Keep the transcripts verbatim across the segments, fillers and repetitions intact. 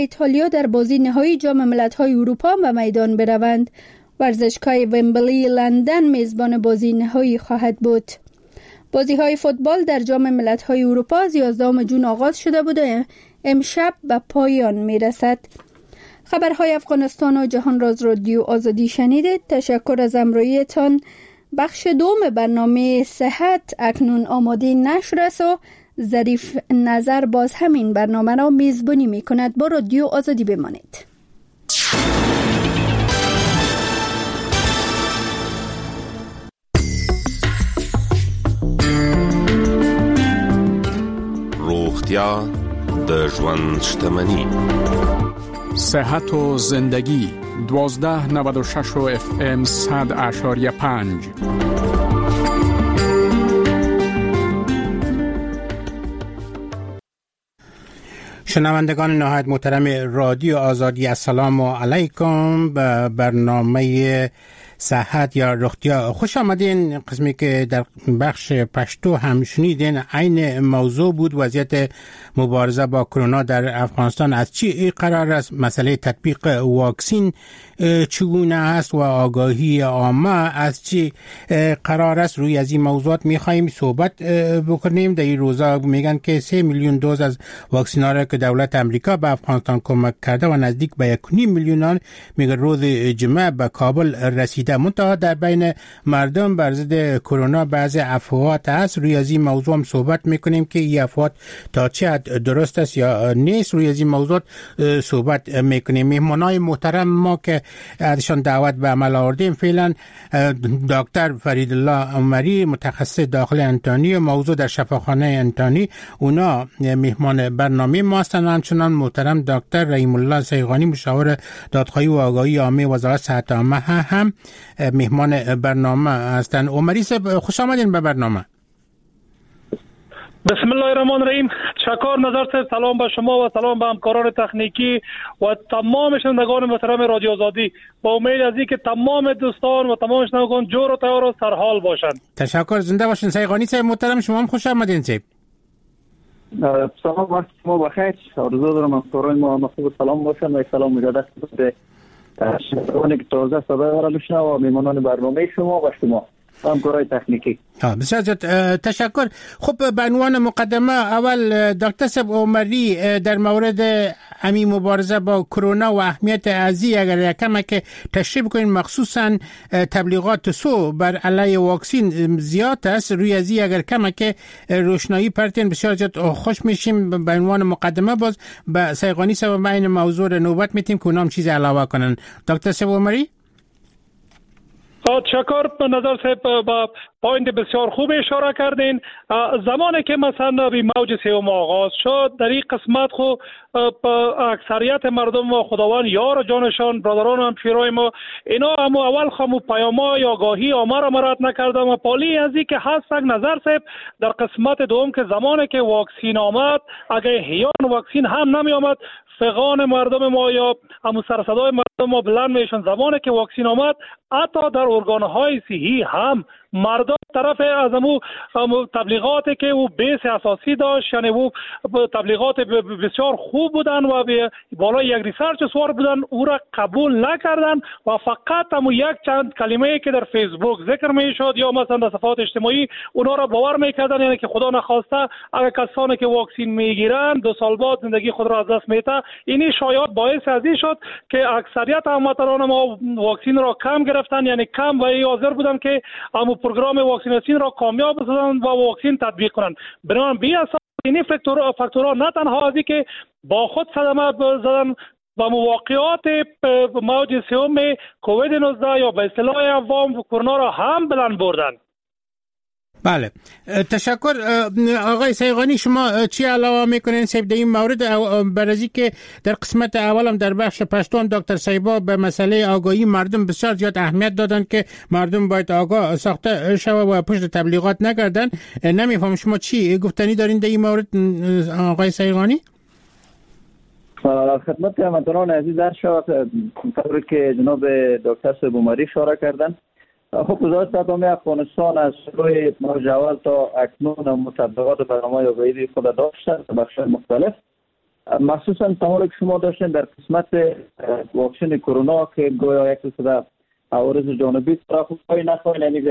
ایتالیا در بازی نهایی جام ملت‌های اروپا به میدان بروند. ورزشگاه ومبلی لندن میزبان بازی نهایی خواهد بود. بازی‌های فوتبال در جام ملت‌های اروپا از یازدهم ژوئن آغاز شده بود و امشب به پایان میرسد. خبرهای افغانستان و جهان راز رادیو آزادی شنیدید. تشکر از همراهیتان. بخش دوم برنامه صحت اکنون آماده نشر است و ظریف نظر باز همین برنامه را میزبانی می کند. با رادیو آزادی بمانید. روغتیا د ژوند شتمني. صحت و زندگی دوازده نود و شش و اف ام صد اشاریه پنج. شنوندگان نهایت محترم رادیو آزادی، السلام علیکم. به برنامه صحت یا رختیا خوش آمدین. قسمی که در بخش پشتو هم شنیدین عین موضوع بود وضعیت مبارزه با کرونا در افغانستان از چی قرار است، مسئله تطبیق واکسین چگونه است و آگاهی عامه از چی قرار است. روی از این موضوعات میخواییم صحبت بکنیم. در این روزا میگن که سه میلیون دوز از واکسین ها را که دولت امریکا به افغانستان کمک کرده و نزدیک به یک و نیم میلیون میگه روز جمعه به کابل رسیده. منتها در بین مردم بر ضد کرونا بعضی افواهات هست. روی از این موضوع هم صحبت میکنیم که این افواهات تا چه حد درست است یا نیست. روی از این موضوع صحبت میکنیم. مهمانای محترم ما که ازشان دعوت به عمل آوردیم فعلا دکتر فریدالله عمری متخصص داخل انتانی و موضوع در شفاخانه انتانی، اونا مهمان برنامه ما هستند. همچنان محترم دکتر رحیم الله سیغانی مشاور دادخواهی و آگاهی عامه وزارت صحت عامه هم مهمان برنامه هستند. عمری صاحب خوش آمدین به برنامه. بسم الله الرحمن الرحیم. شکر نظر صاحب، سلام به شما و سلام به همکاران تکنیکی و تمام شنوندگان محترم رادیو آزادی. با امید از اینکه تمام دوستان و تمام شنوندگان جور و تیار و سرحال باشند. تشکر. زنده باشین. سیغانی صاحب محترم، شما هم خوش آمدین. صاحب سلام وقت شما بخیر. آرزو دارم همکاران ما مخصوص سلام باشند و سلام مجدد به شنوندگانی که تازه صدای ما را میشنوند و میهمانان برنامه شما و شما همکارای تکنیکی. ها بسیار زیاد تشکر. خب به عنوان مقدمه اول دکتر صاحب عمری در مورد امی مبارزه با کرونا و اهمیت ازی اگر یکم که تشریح کنین، مخصوصا تبلیغات سو بر علیه واکسین زیاد است. روی ازی اگر کم که روشنایی پرتین بسیار زیاد خوش میشیم. به عنوان مقدمه باز به سیغانی صاحب این موضوع نوبت میتیم که اونام چیز علاوه کنن. دکتر صاحب عمری. تشکر. به نظر صاحب با پوینت بسیار خوب اشاره کردین. زمانی که مثلا بی موج سوم آغاز شد در این قسمت خو اکثریت مردم و خداوند یار جانشان برادران و همشیرای ما اینا هم اول خمو پیام‌های آگاهی عامه را مراد نکردم و پالی از این که هست نظر صاحب در قسمت دوم که زمانی که واکسین آمد اگه هیان واکسین هم نمی آمد فغان مردم ما یا همون سرصدای مردم ما بلند میشن. زمانی که واکسین آمد حتی در ارگان‌های صحی هم مردم طرف از امو تبلیغاتی که او بیس اساسی داشت، یعنی او تبلیغات بسیار خوب بودن و بالای یک ریسرچ سوار بودن، او را قبول نکردن و فقط همو یک چند کلمه که در فیسبوک ذکر میشد یا مثلا در صفحات اجتماعی اونا را باور میکردن، یعنی که خدا نخواسته اگر کسانی که واکسین میگیرن دو سال بعد زندگی خود را از دست میده. اینی شاید باعث از این شد که اکثریت هموطنان ما واکسین را کم گرفتن، یعنی کم و حاضر بودن که همو پروگرام واکسیناسیون را کامیاب بسازند و واکسین تطبیق کنند. بنابراین بی اساس این فاکتورها فاکتورها نه تنها از که با خود صدمه زدن و مواقعات موج سوم کووید نوزده یا به اصطلاح عوام کرونا را هم بلند بردند. بله تشکر. آقای سیغانی شما چی علاوه میکنین صاحب در این مورد؟ برازی که در قسمت اولم در بخش پشتون دکتر سیبا به مسئله آگاهی مردم بسیار زیاد اهمیت دادن که مردم باید آگاه ساخته شوه و پشت تبلیغات نگردن. نمیفهم شما چی گفتنی دارین در این مورد آقای سیغانی؟ خدمت هموطنان عزیز عرض شود طوری که جناب دکتر صاحب عمری اشاره کردن. خب وزارت صحت عامه افغانستان از روی موج اول تا اکنون مطبقات برنامه آگاهی خود داشته در بخش‌های مختلف مخصوصا سوالی که شما داشتین در قسمت واکسن کرونا که گویا یک سری عوارض جانبی طرف خواهی نخواهی، یعنی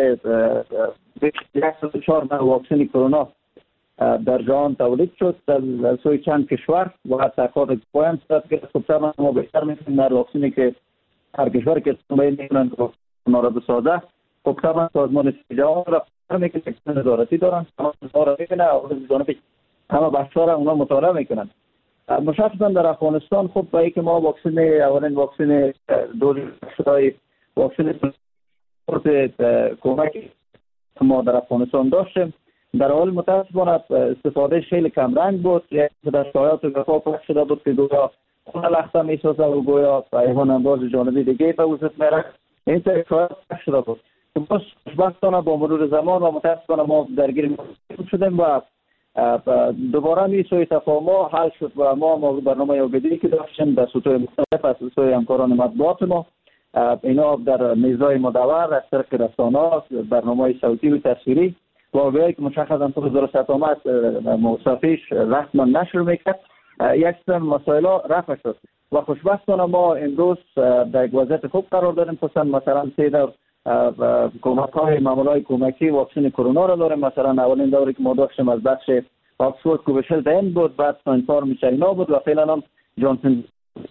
صد و چهار واکسن کرونا در جهان تولید شد در سوی چند کشور و حتی تحقیقات پایان صورت گرفت. خب طبعا ما بهتر می‌کنیم در واکسنی که هر کشور که باید می‌کنند کرونا را بسازه. خب طبعا سازمان جهان را می‌کنه که نظارتی دارن، اونا را می‌کنه عوارض جانبی همه بخش‌ها را اونا مطالعه می‌کنن. مشخصا در افغانستان خب با اینکه ما واکسن اولین واکسن دوز شدای واکسن سپورت کمک ما در افغانستان داشتیم، در حال متاسفانه استفاده خیلی کم رنگ بود. یک در شایعات وفا پخش شده بود که گویا خون لخته میسازه و گویا حیوان انداز جانبی دیگه به وجود میاره. این طور شایعات پخش شده بود. بس خوشبختانه با مرور زمان و متاسفانه ما درگیر شدیم و دوباره می سوی تفاهم حل شد و ما ما برنامه یوگدی که داشتیم در سطوح مختلف از سوی همکاران مطبوعات ما اینا در میزای مدور از طریق رسانه‌ها برنامه صوتی و تصویری واقعی که مشخصا تو وزارت صحت عامه موثقیش رسما نشر میکرد یک سری مسائل رفع شد و خوشبختانه ما امروز در یک وضعیت خوب قرار داریم. خصوصا مثلا سه دور کمک‌های معمولای کمکی واکسن کرونا را داریم. مثلا اولین دوری که ما داشتیم از بخش آکسفورد کوویشیلد این بود، بعد ساینفارم چاینا بود و فعلا هم جانسون.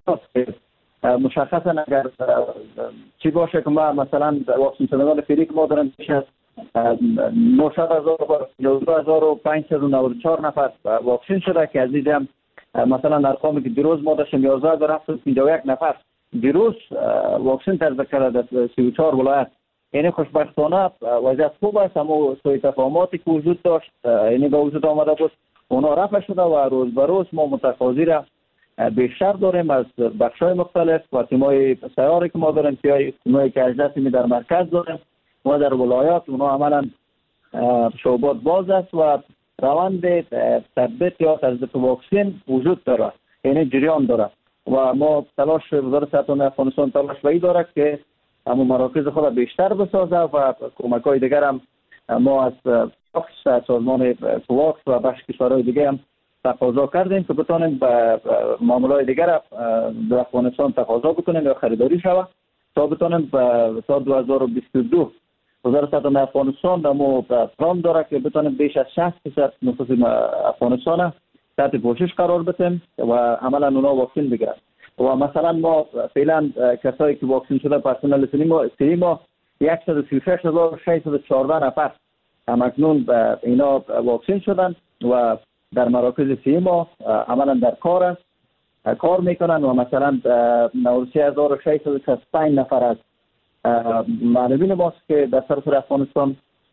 مشخصا اگر چی باشه که ما مثلا واکسن شدگان فعلی که ما داریم بیش از نهصد هزار و پانصد و نود و چهار نفر واکسن شده که از دیدم مثلا ارقامی که دیروز ما داشتیم یازده هزار و هفتصد و پنجاه و یک نفر دیروز واکسن طرز کرده در سی و چهار ولایت. یعنی خوشبختانه وضعیت خوب است، اما سوی تفاهماتی که وجود داشت یعنی به وجود آمده بود اونا رفع شده و روز به روز ما متقاضی را بیشتر داریم از بخش‌های مختلف و تیم‌های سیاری که ما داریم، تیم‌هایی که اجزا تیمی در مرکز داریم و در ولایات اونا عملاً شعبات باز است و روند تثبیت یا تثبیت واکسن وجود داره، یعنی جریان داره و ما تلاش وزارت صحت افغانستان تلاش به داره که اما مراکز خود بیشتر بسازه و کمک‌های دیگر هم ما از سازمان کواکس و بخش کشورهای دیگه هم تقاضا کردیم که بتونیم به معاملات دیگر در افغانستان تقاضا بکنیم یا خریداری شود تا بتونیم تا دو هزار و بیست و دو وزارت صحت افغانستان دمو پلان داره که بتونیم بیش از شصت درصد نفوس افغانستان تحت پوشش قرار بدیم و عملا اونا واکسن بگیرن. و مثلا ما فعلا کسایی که واکسن شده پرسنل سری ما صد و سی و شش هزار و ششصد و چهارده نفر همکنون اینا واکسن شدن و در مراکز سی ما عملا در کار است کار میکنن و مثلا نود و سه هزار و ششصد و شصت و پنج نفر از معلمین ماست که در سراسر افغانستان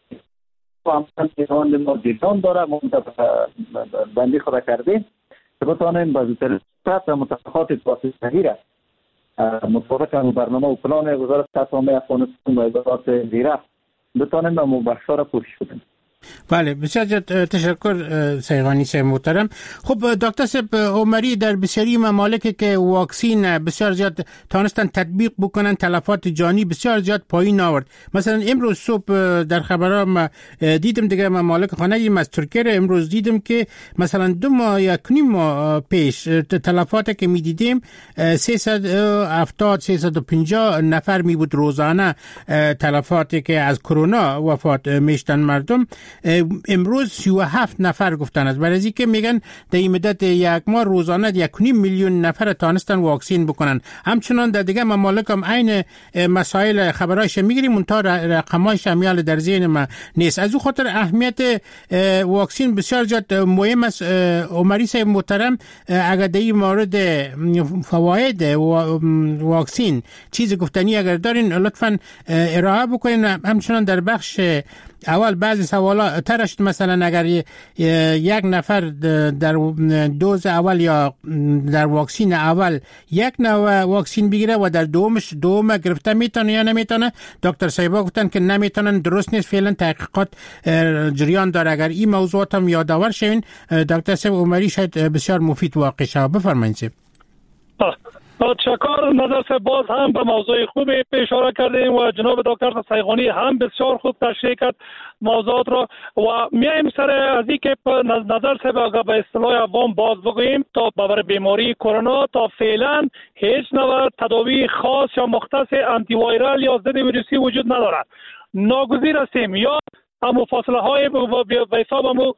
همچنان ما دیدان داره ما بندی خود کردیم که بتانیم با زودتر و متفقات پاسش تغییر است مطابق برنامه و پلان وزارت صحت عامه افغانستان و ادارات زیره بتانیم به مبخشا را پوشش بدیم. بله بسیار تشکر سیغانی صاحب محترم. خب دکتر صاحب عمری در بسیاری ممالک که واکسین بسیار زیاد تانستن تطبیق بکنن تلفات جانی بسیار زیاد پایین آورد. مثلا امروز صبح در خبرام دیدم دیگه ممالک خانه از ترکیه امروز دیدم که مثلا دو ماه یا نیم ماه پیش تلفاتی که می دیدیم سیصد و هفتاد سیصد و پنجاه نفر می بود روزانه تلفاتی که از کرونا وفات میشتن مردم، امروز سی و هفت نفر گفتن است. برای اینکه میگن در این مدت یک ماه روزانه یک و نیم میلیون نفر تانستن واکسین بکنن. همچنان در دیگه ممالک هم عین مسائل خبرایش میگیریم منتها رقمایش همیال در ذهن ما نیست. از او خاطر اهمیت واکسین بسیار زیاد مهم است. عمری صاحب محترم اگر در این مورد فواید واکسین چیز گفتنی اگر دارین لطفاً ارائه بکنین. همچنان در بخش اول بعضی سوالا ترشت مثلا اگر یک نفر در دوز اول یا در واکسین اول یک نوع واکسین بگیره و در دومش دوم گرفته میتونه یا نمیتونه، دکتر صاحبا گفتن که نمیتونن، درست نیست، فعلا تحقیقات جریان داره. اگر این موضوعات هم یادآور شوین دکتر صاحب عمری شاید بسیار مفید واقع شود. بفرمایید. تشکر. نظر سے باز هم به موضوع خوبی اشاره کردیم و جناب دکتر سیغانی هم بسیار خوب تشریح کرد موضوعات را و میایم سر از اینکه نظر سے به اصطلاح عوام باز بگوییم تا برای بیماری کرونا تا فعلا هیچ نوع تداوی خاص یا مختص آنتی وایرال یا ضد ویروسی وجود ندارد. ناگزیر هستیم یا امو فاصله های به حساب امو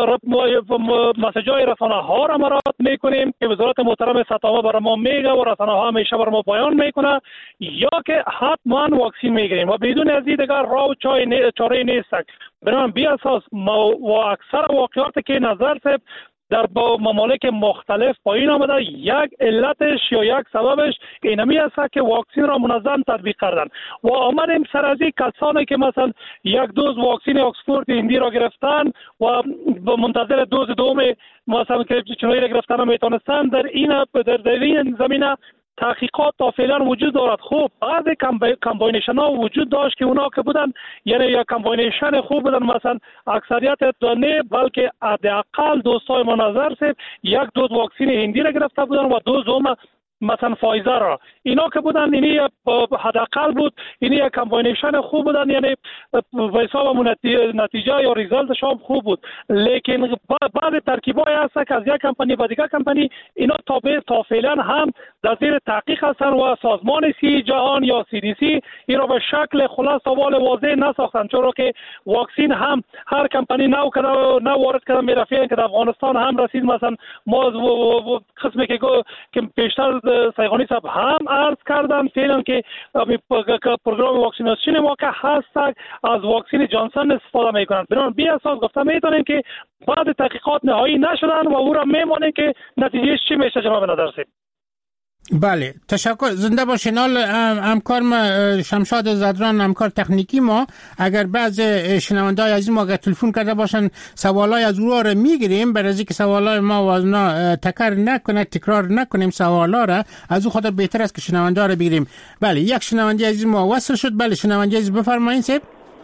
مسیج های رسانه ها را مراعات میکنیم که وزارت محترم سطح برای ما میگه و رسانه ها همیشه برای ما بیان میکنه، یا که حتما واکسین میگیریم و بدون از این دیگر راه و چاره نیست. بنابراین بی اساس و اکثر واقعاتی که نظر سب در با ممالک مختلف پایین آمده، یک علتش یا یک سببش اینمی است که واکسین را منظم تطبیق کردن و آمدیم سر از این کسانی که مثلا یک دوز واکسین اکسفورد هندی را گرفتن و منتظر دوز دوم مثلا که چنوی را گرفتن را میتونستن، در این در این زمینه تحقیقات تا فعلا وجود دارد. خوب بعضی کمباینیشن ها وجود داشت که اونا که بودن یعنی یا کمباینیشن خوب بودن، مثلا اکثریت دانه بلکه حداقل دوستای ما نظر سه یک دوز واکسین هندی را گرفته بودن و دوز دوم مثلا فایزر را، اینا که بودن اینی حداقل بود، اینی یک کمباینیشن خوب بودن، یعنی به حساب نتیجه یا ریزالتش هم خوب بود. لیکن بعض ترکیبای هست که از یک کمپانی به دیگر کمپانی اینا تا تا فعلا هم در زیر تحقیق هستن و سازمان سی جهان یا سی دی سی این را به شکل خلاص سوال واضح نساختن، چرا که واکسین هم هر کمپانی نو کرده نو وارد کرده میرفیان که در افغانستان هم رسید. مثلا ما قسمی که که پیشتر سیغانی صاحب هم عرض کردم فعلا که پروگرام واکسیناسیون ما که هست از واکسین جانسون استفاده میکنند. بنابراین بی اساس گفته میتونیم که بعد تحقیقات نهایی نشدن و او را میمانیم که نتیجهش چی میشه. جناب نظرسید. بله تشکر. زنده باشین. حال همکار ما شمشاد زدران همکار تکنیکی ما، اگر بعض شنونده‌های عزیز ما اگر تلفن کرده باشن سوالای از او را میگیریم برای اینکه سوالای ما و از اونا تکرار نکنه تکرار نکنیم سوالا را، از او خاطر بهتر است که شنونده را بگیریم. بله یک شنونده عزیز ما وصل شد. بله شنونده عزیز بفرمایید. سب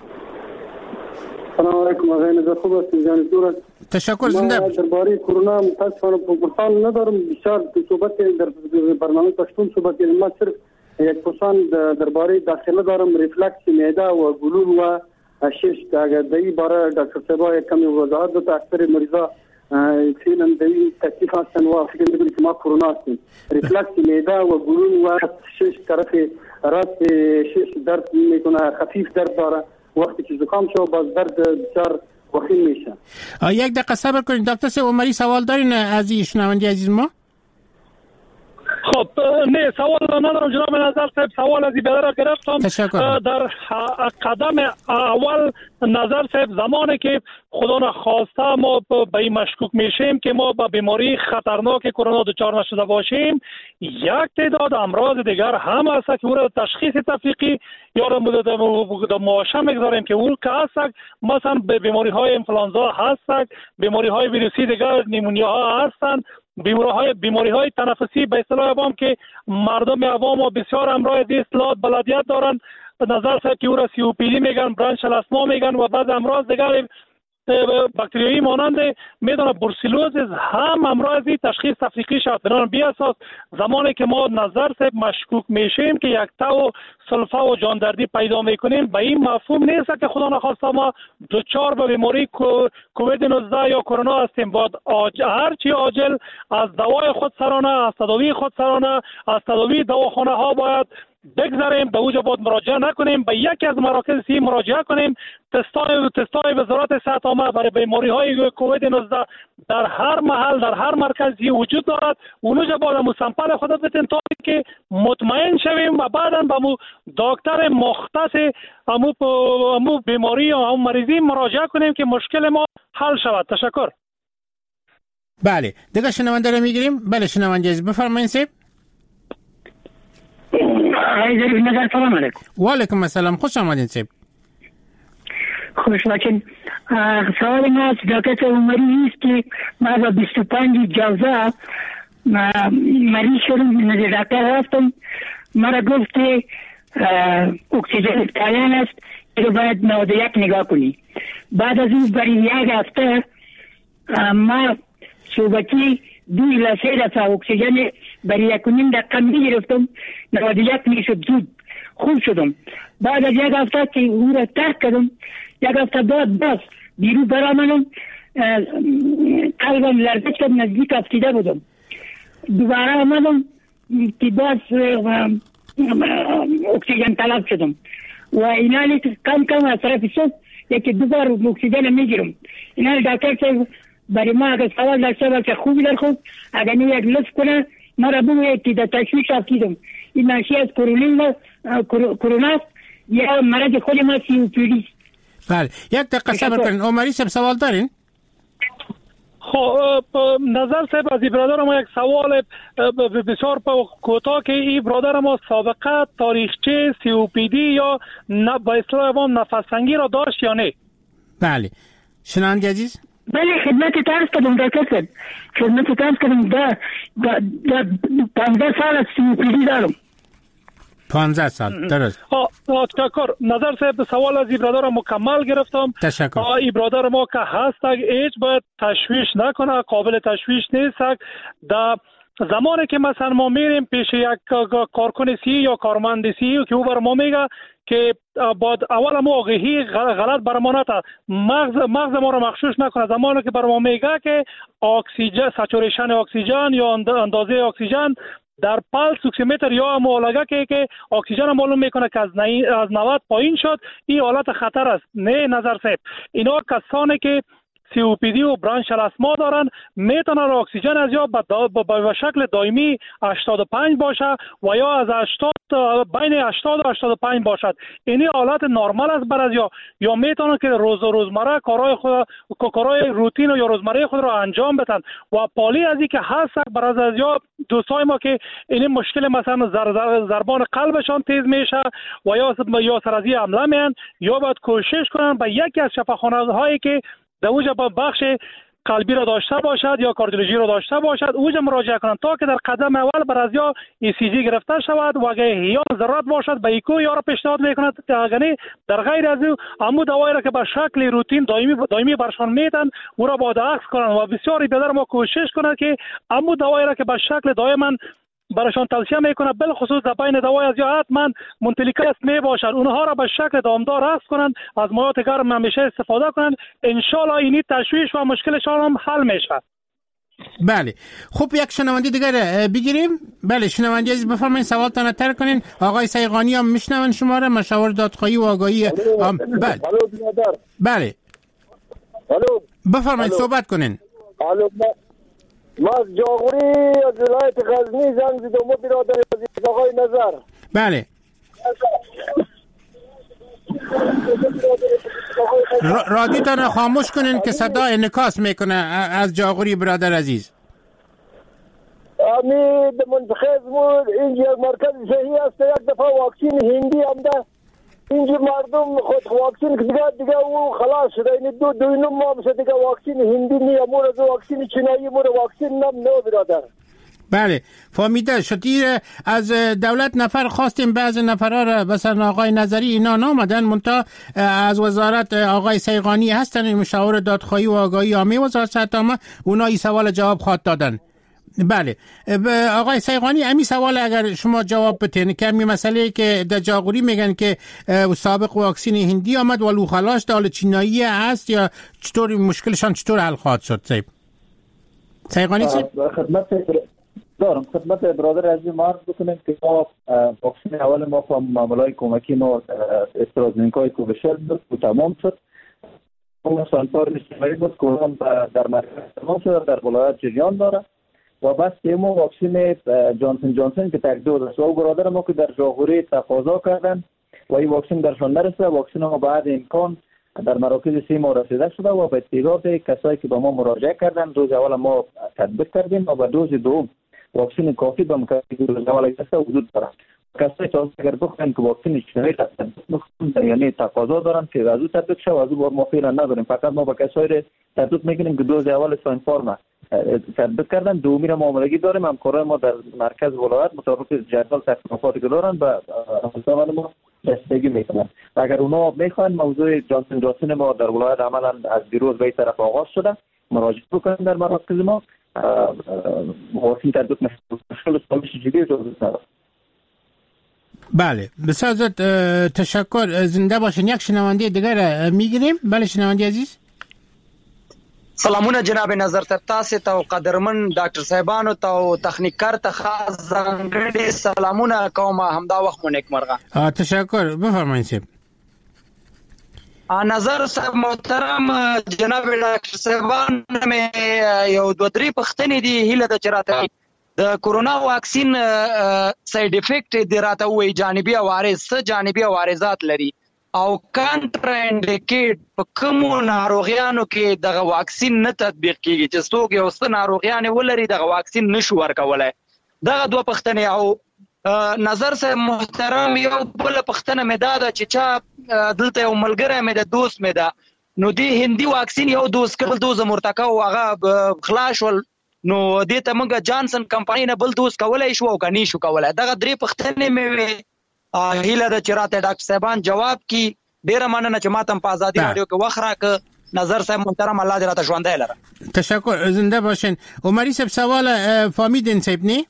سلام علیکم. آقای نظر خوب هستید؟ جان دور. تشکر. زنده درباره کرونا متاسفانه پرسان ندارم، بیشتر صحبت در برنامه پشتون صحبت کردم. ما صرف یک پرسان درباره داخله دارم، ریفلکس معده و گلول و شش. اگر در این باره دکتر صاحب یک کمی وضاحت بده. اکثر مریضا فعلا در این تکلیف هستن و فکر می‌کنم که ما کرونا هستیم. ریفلکس معده و گلول و شش طرف راست شش درد میکنه، خفیف درد داره، وقتی که زکام شو باز درد بسیار وخیم میشه. یک دقیقه صبر کنید دکتر صاحب. عمری سوال دارین از این شنونده عزیز ما؟ خب نه سوال ندارم جناب نظر صاحب. سوال از این بدر گرفتم. تشکر. در قدم اول نظر صاحب زمانی که خدا نخواسته ما به این مشکوک میشیم که ما به بیماری خطرناک کرونا دچار نشده باشیم، یک تعداد امراض دیگر هم هست که او را تشخیص تفریقی یا را در معاشه میگذاریم که او که هست، مثلا به بیماری های انفلانزا هست، بیماری های ویروسی دیگر نیمونیا ها هستند، بیماری های بیماری های تنفسی به اصطلاح عوام که مردم عوام و بسیار امراض از اصطلاحات بلدیت دارن. نظر صاحب که او را سی او پی دی میگن، برانشل اسما میگن و بعض امراض دیگر باکتریایی مانند میدونه بروسلوزیس هم امراضی تشخیص تفریقی شد. بنابراین بی اساس زمانی که ما نظر صاحب مشکوک میشیم که یک تو سلفا و جاندردی پیدا میکنیم، به این مفهوم نیست که خدا نخواسته ما دچار به بیماری کووید نوزده یا کرونا هستیم. باید هر چی عاجل از دوای خود سرانه، از تداوی خود سرانه، از تداوی دواخانه ها باید بگذاریم، به اوجا باید مراجعه نکنیم، به یکی از مراکز سی مراجعه کنیم. تستای تستای وزارت صحت عامه برای بیماری های کووید نوزده در هر محل در هر مرکزی وجود دارد. اونجا باید مو سامپل خود بتین تا که مطمئن شویم و بعداً به مو دکتر مختص امو امو بیماری یا امو مریضی مراجعه کنیم که مشکل ما حل شود. تشکر. بله دیگه شنونده رو میگیریم. بله شنونده عزیز بفرمایید. سیب نظر سلام علیکم. و علیکم السلام. خوش آمدین سیب. خوش باشین. سوال ما از دکتر عمری است که ما با بیست و پنج جوزه مریض شدم، نزد دکتر رفتم، مرا گفت که اکسیژن پایان است که باید نود و یک نگاه کنی. بعد از این برای یک هفته ما صحبتی دو الی سه دفعه اکسیژن برای یک و نیم دقیقه میگرفتم، نود و یک میشد، زود خوب شدم. بعد از یک هفته که او را ترک کردم، یک هفته بعد باز بیرون برآمدم، قلبم لرزش کرد، نزدیک افتیده بودم. دوباره آمدم که باز اکسیژن طلب شدم و اینالی کم کم از طرف صبح یکی دو بار اکسیژن میگیرم. اینالی دکتر صاحب برای ما اگر سوال داشته باشه خوبی در خوب، اگر نه یک لطف کنه ما را بگوید که در تشویش افتیدم، این ناشی از کرونا کرونا یا مرض خود ما سی او پی دی. بله یک دقیقه صبر کنین. عمری صاحب سوال دارین؟ خب نظر صاحب از برادر ما یک سوال بسیار کوتاه که این برادر ما سابقه تاریخچه سی او پی دی یا به اصطلاح عوام نفس تنگی را داشت یا نه؟ بله شنوانده عزیز. بله خدمت ترس کردم دکتر صاحب، خدمت ترس کردم ده پانزده سال از سی او پی دی دارم. پانزده سال درست. ها تشکر. نظر صاحب سوال از برادر مکمل گرفتم. تشکر. این برادر ما که هست هیچ باید تشویش نکنه، قابل تشویش نیست. در زمانی که مثلا ما میریم پیش یک کارکن سی یا کارمند سی که او بر ما میگه که بعد اول ما آگهی غلط بر ما نتا، مغز مغز ما رو مغشوش نکنه. زمانی که بر ما میگه که اکسیژن ساتوریشن اکسیژن یا اندازه اکسیژن در پلس اکسیمتر یا معالجه که که اکسیژن معلوم میکنه که از از نود پایین شد، این حالت خطر است. نه نظر صاحب، اینا کسانی که سی او پی دی و برانش اسما دارن میتونن اکسیژن از یا به شکل دائمی هشتاد و پنج باشه و یا از هشتاد بین هشتاد و هشتاد و پنج باشد. این حالت نرمال است برای یا یا میتونن که روز روزمره کارهای خود کارهای روتین و یا روزمره خود را انجام بدن. و پالی از این که هست برای از یا دوستای ما که این مشکل مثلا زر زر ضربان قلبشان تیز میشه و یا یا سرازی حمله میان، یا باید کوشش کنن به یکی از شفاخانه هایی که در اوجا با بخش قلبی را داشته باشد یا کاردیولوژی را داشته باشد اوجا مراجعه کنند تا که در قدم اول بر از یا ای سی جی گرفته شود و اگر یا ضرورت باشد به ایکو یا را پیشنهاد میکند که اگر در غیر از او همو دوایی را که به شکل روتین دائمی دائمی برشان میدن او را باید عکس کنند و بسیاری بیادر ما کوشش کنند که همو دوایی را که به شکل دائما برایشان توصیه میکنه، بالخصوص در بین دوای از یا حتما منتلیکل است می باشد، اونها را به شکل دامدار عکس کنند، از مایات گرم همیشه استفاده کنند. ان شاء الله اینی تشویش و مشکلشان هم حل میشه. بله خب یک شنونده دیگر بگیریم. بله شنونده عزیز بفرمایید سوالتان تر کنین. آقای سیغانی هم میشنون شما را، مشاور دادخواهی و آگاهی. بله بله بفرمایید صحبت کنین. ما از جاغوری از ولایت غزنی زنگ زدم و برادر عزیز آقای نظر. بله رادیوتان را خاموش کنین که صدا انعکاس میکنه از جاغوری برادر عزیز. امی در منتخب بود اینجا مرکز صحی است، یک دفعه واکسین هندی هم ده اینجا مردم خود واکسین که دیگه دیگه او خلاص شده. این دو دوینو ما بشه دیگه واکسین هندی نیم مورد واکسین چینایی مورد واکسین نم نو برادر. بله فهمیده شدید. از دولت نفر خواستیم بعض نفرها را مثلا آقای نظری اینا نامدن، منتها از وزارت آقای سیغانی هستن مشاور دادخواهی و آگاهی عامه وزارت صحت عامه، اونا این سوال جواب خواد دادن. بله آقای سیغانی امی سوال اگر شما جواب بتین که امی مسئله که در جاغوری میگن که سابق واکسین هندی آمد ولو خلاص دال چینایی هست یا چطور مشکلشان چطور حل خواهد شد؟ سیب سیغانی چی؟ خدمت دارم خدمت برادر عزیز ما عرض بکنیم که ما واکسین اول ما با معاملای کمکی ما استرازنیکای کوویشیلد بود و تمام شد. اون سانتار اجتماعی بود که در مرکز تمام شد، در ولایت جریان داره و بس که ما واکسین جانسون جانسون که تک دوز است و برادر ما که در جاغوری تقاضا کردن و این واکسین درشان نرسید، واکسین ما بعد امکان در مراکز سی ما رسیده شده و به تعداد کسایی که با ما مراجعه کردن دوز اول ما تطبیق کردیم و به دوز دوم واکسین کافی به مکمل دوز اول کسا وجود دارد. کسایی تازه اگر بخواهند که واکسین چینایی تطبیق میکنند یعنی تقاضا دارند که از او تطبیق شد و از او بار ما فعلا نداریم، فقط ما با کسایی را تطبیق میکنیم که دوز اول ساینفارم تطبیق کردن. دومی را معاملگی داریم، همکارای ما در مرکز ولایت مطابق جدول تخفیفاتی که دارن به حساب ما دستگی میکنن. اگر اونا میخوان موضوع جانسون جانسون ما در ولایت عملا از دیروز به این طرف آغاز شده، مراجعه بکنن در مراکز ما واکسین تطبیق نشد سالش جدید رو بله بسیار زود تشکر. زنده باشین. یک شنونده دیگر میگیریم. بله شنونده عزیز سلامونه جناب نظر تر تاسو ته قدرمن ډاکټر صاحبانو ته تخنیکر ته خاص ځانګړي سلامونه کوم. همدا وخت مو نیکمرغه. تشکر. بفرمایئ صاحب. نظر صاحب محترم جناب ډاکټر صاحبان مې یو دوه درې پښتنې دي هیله د چراته د کورونا واکسین ساید افیکټ دی راته وی جانبي عوارض څه جانبي عوارضات لري او کانټرا انډیکیټ په کومو ناروغیانو کې دغه واکسین نه تطبیق کیږي چې څوک یو څه ناروغیان ولري دغه واکسین نشو ورکولای. دغه دوه پښتنې او نظر صاحب محترم یو بل پښتنه مې دا ده چې چا دلته یو ملګری مې د دوست مې ده نو دی هندي واکسین یو دوز کړل دوز مرتکه او هغه خلاص ول نو دې ته موږ جانسن کمپنی نه بل دوز کولای شو او کني شو کولای. دغه درې پښتنې مې هیله د چراته ډاکټر صاحبان جواب کی ډیره مننه چې ماته په ازادي رادیو کې وخت راک. نظر صاحب محترم الله دې راته ژوندۍ لره. تشکر. زنده باشین. عمری صاحب سوال فهمیدین صاحب نه؟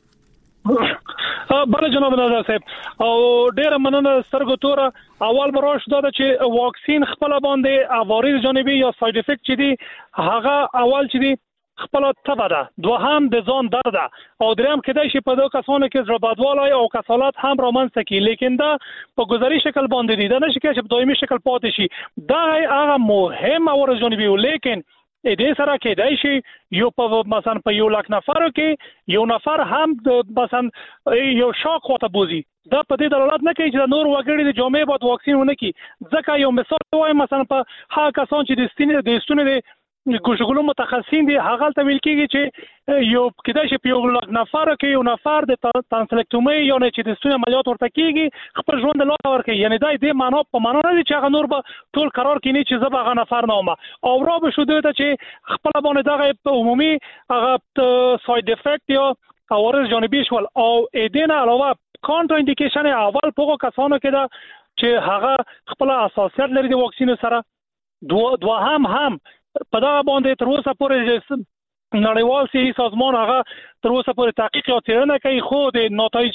بله جناب نظر صاحب او ډیره مننه سترګو توره. اول براش دا چې واکسین خپل باندې عوارض جانبي یا ساید افیکټ چې دي هغه اول چې دي خپل تبه ده، دوهم د ځان درد ده او دریم کېدای شي په دغه کسانو کې زړه بدوالی او کسالت هم رامنځته کړي، لیکن دا په ګذري شکل باندې دي، دا نشي کېدای چې په دایمي شکل پاتې شي. دا هغه مهم عوارض جانبي وو، لیکن دې سره کېدای شي یو په مثلا په یو لک نفرو کې یو نفر هم مثلا یو شاک خواته بوزي. دا په دې دلالت نه کوي چې نور وګړي د جامعې باید واکسین ونه کړي. ځکه یو مثال وایم مثلا په هغه کسان چې د ستنې د ستونې د ګوشګلو متخصصین دي هغه ته ویل کېږي چې یو کېدای شي په یو لک نفر کې یو نفر د ترانسلیکټومي یا نه چې د ستونې عملیات ورته کېږي خپل ژوند له لاسه ورکوي. یعنی دا دې معنا په معنا نه دي چې هغه نور به ټول قرار کینی چې زه به هغه نفر نه وم او را به شو دې ته چې خپل باندې دغه عمومي هغه ساید افیکټ یا عوارض جانبي شول او دې نه علاوه کانټرا انډیکیشن اول په کسانو کې دا چې هغه خپل اساسیت لري د واکسین سره. دوه دوهم هم په دا باندې تر اوسه پورې نړیوال صحي سازمان هغه تر اوسه پورې تحقیق یا څېړنه کوي، خو د ناتایج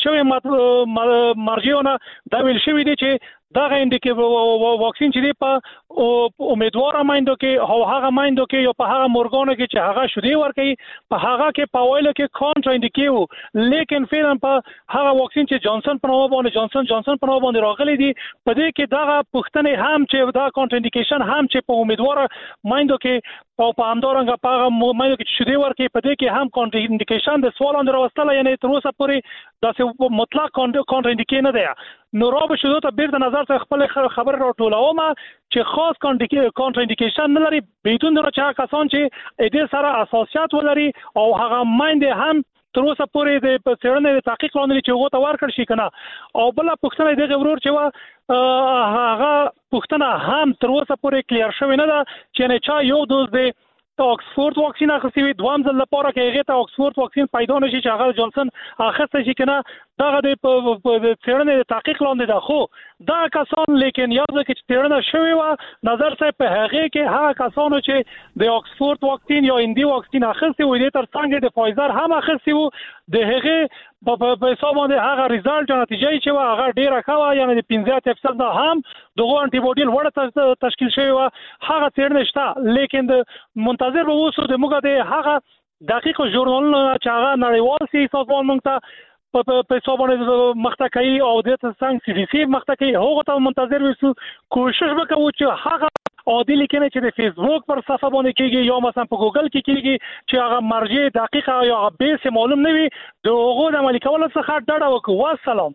شوی مرجعونه دا ویل شوي دي چې دغه انډیکیټ واکسین چې دی په امیدواره مایندو کې او هغه مایندو کې یا په هغه مورګانو کې چې هغه شودي ورکوي په هغه کې په وایلو کې کانټرا انډیکیټ وو، لیکن فعلا په هغه واکسین چې جانسن په نوم باندې جانسن جانسن په نوم باندې راغلي دي په دې کې دغه پوښتنې هم چې دا کانټرا انډیکیشن هم چې په امیدواره مایندو کې او په همدارنګه په هغه مایندو کې شودي ورکوي په دې کې هم کانټرا انډیکیشن د سوال اندر راوستل، یعنی تر اوسه پورې داسې مطلق کانټرا انډیکیټ نه دی. نو را به شدو ته بیرته نظر ته خپل خبر را ټولوم چې خاص کانټرا انډیکیشن نه لري بدون در چې کسان چې دې سره اساسیات ولري او هغه مایند هم تر اوسه پورې د څېړنې د تحقیق لاندې چې هغه ته ورکړل شي کنه. او بل پوښتنه دغه ورور چې وا هغه پوښتنه هم تر اوسه پورې کلیر شوی نه ده چې نه چا یو دوز دی آکسفورد واکسین اخیستی وي دوام ځل لپاره کې هغه ته آکسفورد واکسین پیدا نشي چې هغه جانسن اخیسته شي کنه. دغه د څېړنې د تحقیق لاندې ده، خو دا کسان لیکن یاد کې چې څېړنه شوی و نظر صاحب په هغه کې هغه کسانو چې د آکسفورد واکسین یا هندي واکسین اخیستی وي د تر څنګه د فایزر هم اخیستی وو د هغه په حساب باندې هغه ریزالټ نتیجه چې و هغه ډیره ښه و، یعنی د پنځه فیصد نه هم دغه انټي باډي لوړه تشکیل شوی و. هغه څېړنه شته لیکن د منتظر به اوسو د موږ د هغه دقیق ژورنالونو چې هغه نړیوال صحي سازمان موږ ته په حساب باندې مخته کوي او د څنګه سی ډي سی مخته کوي هغه ته منتظر اوسو. کوشش وکړو چې هغه عادي لیکنه چې د فیسبوک پر صفحه باندې کېږي یا مثلا په ګوګل کې کېږي چې هغه مرجع دقیقه یا بیس معلوم نه وي د هغو د عملي کولو څخه ډډه وکړو. والسلام.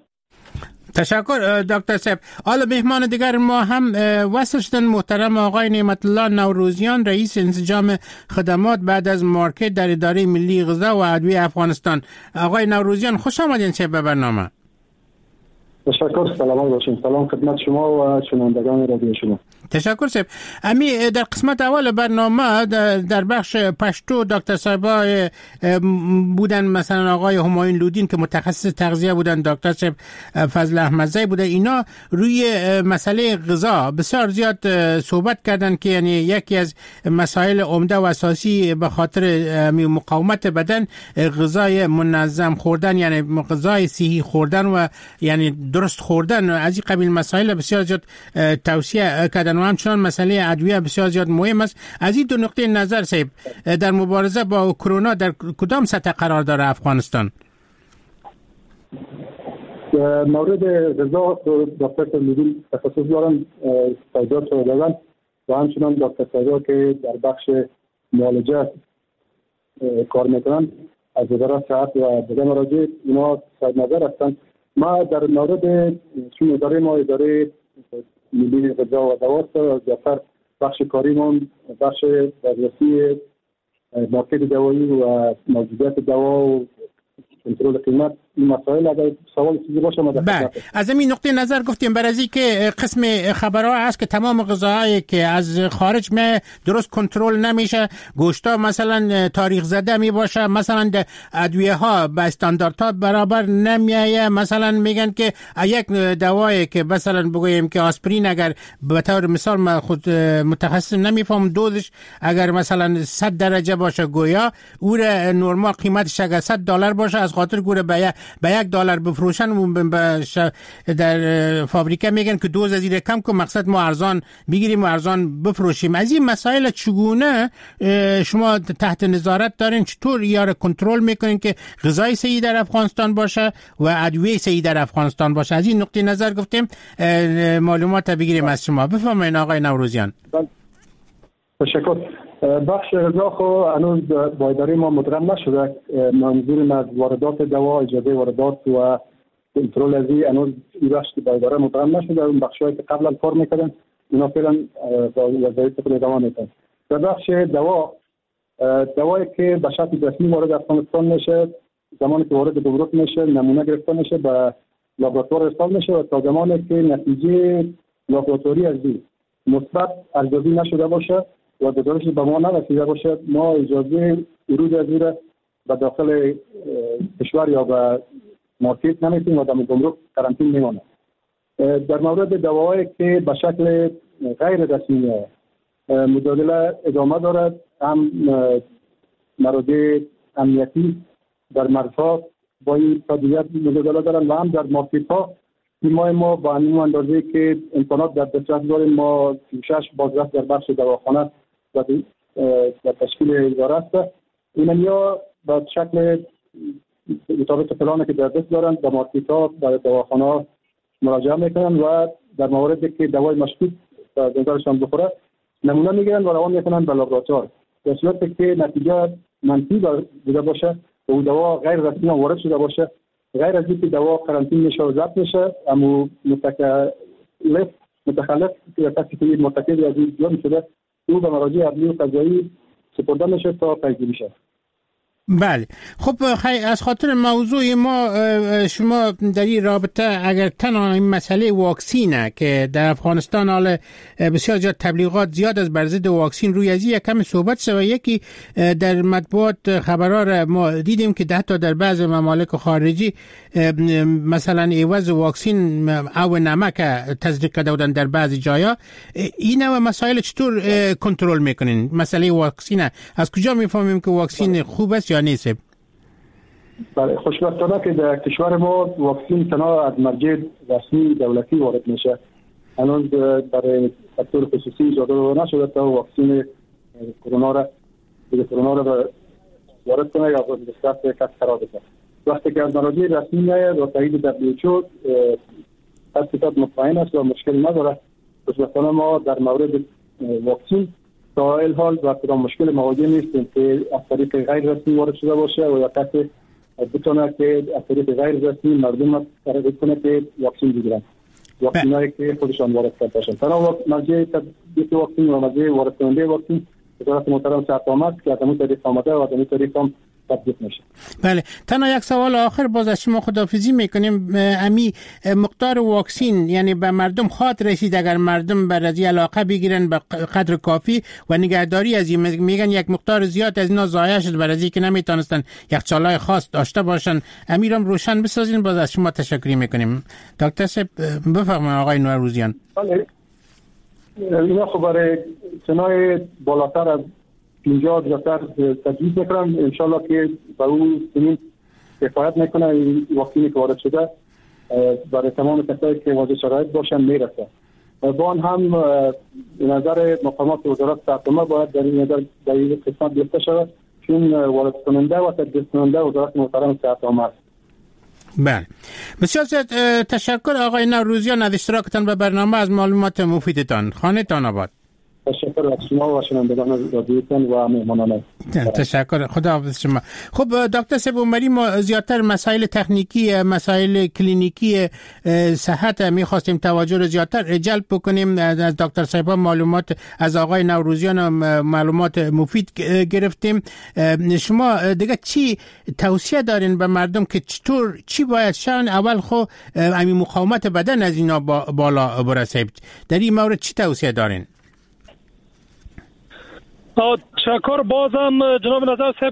تشکر دکتر صاحب. حالا مهمان دیگر ما هم وصل شدن محترم آقای نعمت الله نوروزیان رئیس انسجام خدمات بعد از مارکت در اداره ملی غذا و ادویه افغانستان. آقای نوروزیان خوش آمدین صاحب به برنامه. تشکر. سلام باشین. سلام خدمت شما و شنوندگان رادیو شما. تشکر صاحب. امی در قسمت اول برنامه در بخش پشتو دکتر صاحب بودن، مثلا آقای همایون لودین که متخصص تغذیه بودن، دکتر صاحب فضل احمدزی بودن، اینا روی مسئله غذا بسیار زیاد صحبت کردن که یعنی یکی از مسائل عمده و اساسی به خاطر مقاومت بدن غذای منظم خوردن، یعنی غذای صحی خوردن و یعنی درست خوردن. از این قبیل مسائل بسیار زیاد توصیه کردن و همچنان مسئله ادویه بسیار زیاد مهم است. از این دو نقطه نظر صاحب در مبارزه با کرونا در کدام سطح قرار داره افغانستان؟ مورد غذا دکتر لودین تخصص دارن، تاییدات رو دادن و همچنان دکتر سایدا که در بخش معالجه کار میکنن از وزارت صحت و دیگر مراجع اینا صاحب نظر هستند. ما در مورد چون اداره ما اداره ملی غذا و دواست و زیادتر بخش کاریمون بخش بررسی مارکت دوایی و موجودیت دوا و کنترل قیمت این مسائل اگر سوال چیزی باشه ما بله از این نقطه نظر گفتیم برای که قسم خبرها هست که تمام غذاهایی که از خارج می درست کنترل نمیشه، گوشتا مثلا تاریخ زده می باشه، مثلا ادویه ها به استانداردها برابر نمیایه، مثلا میگن که یک دوایی که مثلا بگویم که آسپرین اگر به طور مثال من خود متخصص نمیفهم دوزش اگر مثلا صد درجه باشه گویا او را نورمال قیمتش اگر صد دلار باشه از خاطر گوره به به یک دلار بفروشن و در فابریکه میگن که دوز از این کم کن، مقصد ما ارزان بگیریم و ارزان بفروشیم. از این مسائل چگونه شما تحت نظارت دارین؟ چطور یاره کنترل میکنین که غذای صحی در افغانستان باشه و ادویه صحی در افغانستان باشه؟ از این نقطه نظر گفتیم معلومات بگیریم از شما. بفرمایید آقای نوروزیان. تشکر. بخش غذا خو هنوز با اداره ما مدرم نشده. منظور از واردات دوا، اجازه واردات و کنترل از این هنوز این بخش با اداره مدرم نشده. اون بخشایی که قبلا کار میکردن اینا فعلا با وظایف خود ادامه میکنن. در بخش دوا، دوایی که به شکل رسمی وارد افغانستان میشه، زمانی که وارد گمرک میشه نمونه گرفته میشه به لابراتوار ارسال میشه و تا زمانی که نتیجه لابراتواری از این مثبت ارزیابی نشده باشه و گزارش به ما نرسیده باشه ما اجازه ورود از این به داخل کشور یا به مارکت نمیتونیم و در گمرک قرنطینه میمونه. در مورد دوایی که به شکل غیر رسمی مجادله ادامه دارد، هم مراجع امنیتی در مرزها با این تادیت مجادله دارن و هم در مارکت ها ما ما با همین اندازه که امکانات در دسترس داریم ما شش بازرس در بخش دواخانه و در تشکیل اداره است. اینها به شکل مطابق پلانی که در دست دارن در مارکت ها در دواخانه مراجعه میکنن و در مواردی که دوای مشکوک در نظرشان بخوره نمونه میگیرن و روان میکنن به لابراتوار. در صورتی که نتیجه منفی بوده باشه و اون دوا غیر رسمی وارد شده باشه، غیر از اینکه دوا قرنطینه میشه و ضبط میشه، اما متکلف متخلف که کسی که مرتکب از این جرم شده او به مراجع عدلی و قضایی سپرده میشه تا پیگیری شه. بله خب از خاطر موضوع ما شما در این رابطه اگر تنها این مسئله واکسینه که در افغانستان حال بسیار زیاد تبلیغات زیاد از بر ضد واکسین روی از یک کم صحبت شد و یکی در مطبوعات خبرها ما دیدیم که حتی در بعض ممالک خارجی مثلا عوض واکسین او نمک تصدیق کرده بودن در بعضی جایا. این نوع مسائل چطور کنترل میکنین؟ مسئله واکسینه از کجا میفهمیم که واکسین خوب است یا نیست؟ بله خوشبختانه که در کشور ما واکسین تنها از مرجع رسمی دولتی وارد میشه. هنوز برای سکتور خصوصی اجازه نشده تا واکسین کرونا را به کرونا را وارد کنه یا به دسترس کس قرار بده. وقتی که از مراجع رسمی میاد و تایید دبلیو اچ او تصدیقات مطمئن است و مشکل نداره. خوشبختانه ما در مورد واکسین تا این حال و کدام مشکل مواجه نیستیم که از طریق غیر رسمی وارد شده باشه و یا کسی بتونه که از طریق غیر رسمی مردم ترغیب کنه که واکسین بگیرن. واکسینایی که خودشان وارد کرده باشن. تنها مرجع تطبیق واکسین و مرجع وارد کننده واکسین وزارت محترم صحت آمد که از همون طریق آمده و از همون طریق هم تطبیق میشه. بله، تنها یک سوال آخر باز از شما خداحافظی میکنیم. امی مقدار واکسین یعنی به مردم خواهد رسید اگر مردم بر از علاقه بگیرن به قدر کافی و نگهداری از این؟ میگن یک مقدار زیاد از اینا ضایع شد بر از اینکه نمیتونستن یخچالای خاص داشته باشن. امیرم روشن بسازین. باز از شما تشکر میکنیم. دکتر صاحب بفرمایید. آقای نوروزیان. بله، اینا خب برای سنای بالاتر از پنجاه بیشتر تجویز میکنم. انشالله که به اون سنین کفایت میکنه. این واکسینی که وارد شده برای تمام کسایی که واجد شرایط باشن میرسه. با آن هم نظر مقامات وزارت صحت عامه باید در این در این قسمت گرفته شود، چون وارد کننده و تدریس کننده وزارت محترم صحت عامه است. بله، بسیار تشکر آقای نوروزیان از اشتراکتان به برنامه، از معلومات مفیدتان. خانه‌تان آباد. تشکر از شما و شنوندگان رادیوتون و مهمانان. تشکر. خدا حافظ شما. خب دکتر صاحب عمری، ما زیادتر مسائل تکنیکی، مسائل کلینیکی صحت می‌خواستیم توجه رو زیادتر جلب بکنیم. از دکتر صاحب معلومات، از آقای نوروزیان معلومات مفید گرفتیم. شما دیگه چی توصیه دارین به مردم که چطور چی باید شون؟ اول خو همین مقاومت بدن از اینا بالا برسه. در این مورد چی توصیه دارین؟ تشکر. بازم جناب نظر صاحب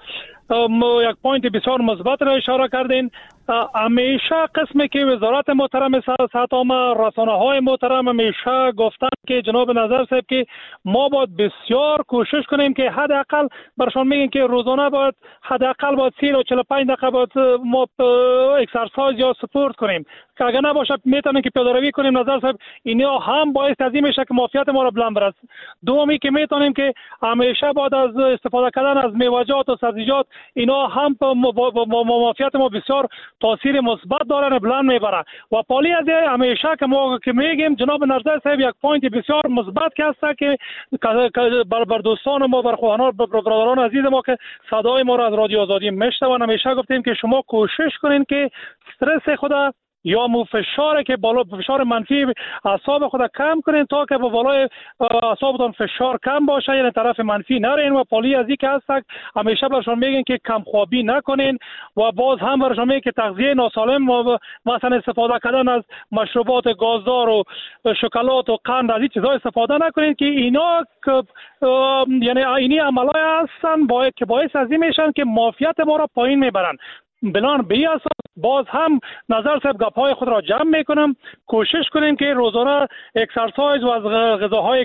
یک پوینت بسیار مثبت را اشاره کردین. همیشه قسمی که وزارت محترم صحت عامه، رسانه های محترم همیشه گفتن که جناب نظر صاحب که ما باید بسیار کوشش کنیم که حداقل برشان میگن که روزانه باید حداقل باید سی و چهل و پنج دقیقه باید ما اکسرسایز یا سپورت کنیم که اگر نباشه میتونیم که پیاده‌روی کنیم. نظر صاحب اینا هم باعث از این میشه که معافیت ما را بلند برسه. دومی که میتونیم که همیشه باید از استفاده کردن از میوه‌جات و سبزیجات، اینا هم معافیت ما بسیار تاثیر مثبت داره، بلند میبره. و پالی از همیشه که ما که میگیم جناب نظر صاحب یک پوینت بسیار مثبت که هست که بر بر دوستان ما، بر خواهران، بر برادران عزیز ما که صدای ما را از رادیو آزادی میشنون، همیشه گفتیم که شما کوشش کنین که استرس خدا یا مو فشار که بالا فشار منفی اعصاب خود کم کنین تا که با بالای اعصابتون فشار کم باشه، یعنی طرف منفی نرین. و پالی از این که هست همیشه برشون میگن که کم خوابی نکنین و باز هم برشون میگن که تغذیه ناسالم و مثلا استفاده کردن از مشروبات گازدار و شکلات و قند از این چیزا استفاده نکنین که اینا یعنی اینی عملای هستن باید که باعث از این میشن که معافیت ما را پایین میبرن. بلان به این اساس باز هم نظر صاحب گپ‌های خود را جمع میکنم. کوشش کنیم که روزانه اکسرسایز و از غذاهای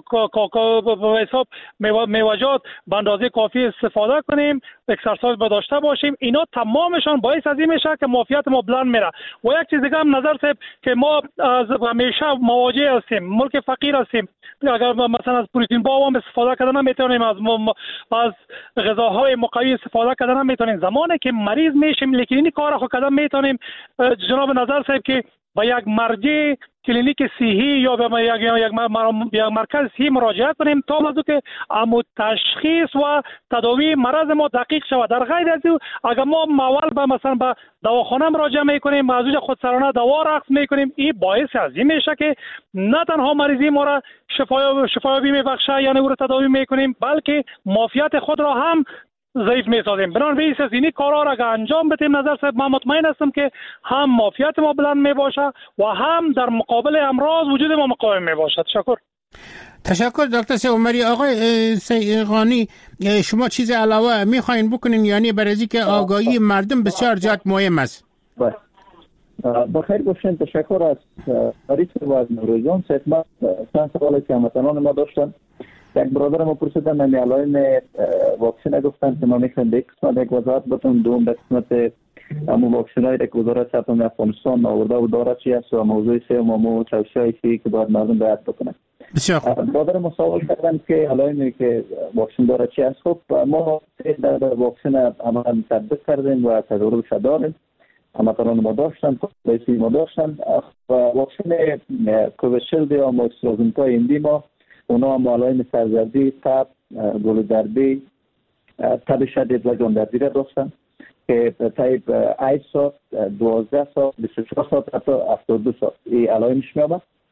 به حساب میوه‌جات به اندازه کافی استفاده کنیم، اکسرسایز با داشته باشیم. اینا تمامشان باعث از این میشه که معافیت ما بلند میره. و یک چیز دیگه هم نظر صاحب که ما از همیشه مواجه هستیم، ملک فقیر هستیم، اگر مثلا از پروتئین با هم استفاده کردن نمیتونیم، از از غذاهای مقوی استفاده کردن نمیتونیم. زمانی که مریض میشیم لیکن این کار خود کردن میتونیم. جناب نظر صاحب که با یک مرجع کلینیک صحی یا به یک یک مرکز صحی مراجعه کنیم تا موضوع که امو تشخیص و تداوی مرض ما دقیق شود. در غیر از او اگر ما اول به مثلا به دواخانه مراجعه میکنیم، از اونجا خودسرانه دوا رقم میکنیم، این باعث از این میشه که نه تنها مریضی ما را شفا شفایابی میبخشه یعنی او را تداوی میکنیم، بلکه معافیت خود را هم ضعیف میسازیم. بنابراین بیس از اینی کارا را که انجام بدیم نظر صاحب من مطمئن هستم که هم معافیت ما بلند میباشه و هم در مقابل امراض وجود ما مقاوم میباشد. تشکر. تشکر دکتر صاحب عمری. آقای سیغانی شما چیز علاوه میخواین بکنین یعنی برای اینکه آگاهی مردم بسیار جات مهم است؟ بله. بخیر باشین. تشکر از فرید و از نوروزیان صاحب. ما چند سوالی که هموطنان ما داشتن. یک برادر ما پرسیدن نمی علائم واکسن گفتن که ما میخوایم به قسمت یک وضاحت بتون. دوم به قسمت امو واکسن های که وزارت صحت عامه افغانستان آورده و داره چی است و موضوع سوم امو توصیه‌ای که باید مردم رعایت بکنن. بسیار برادر ما سوال کردن که علائمی که واکسن داره چی است. خب ما در واکسن عملا تطبیق کردیم و تجربه داریم. هموطنان ما داشتن، پلیسی ما داشتن و واکسن کوویشیلد یا آسترازنکا هندی ما اونا هم علائم سردردی، تب، گلودردی، تب شدید و جاندردی را داشتن که تایپ هشت ساعت، دوازده ساعت، بیست و چهار ساعت حتی هفتاد و دو ساعت این علائمش می آمد.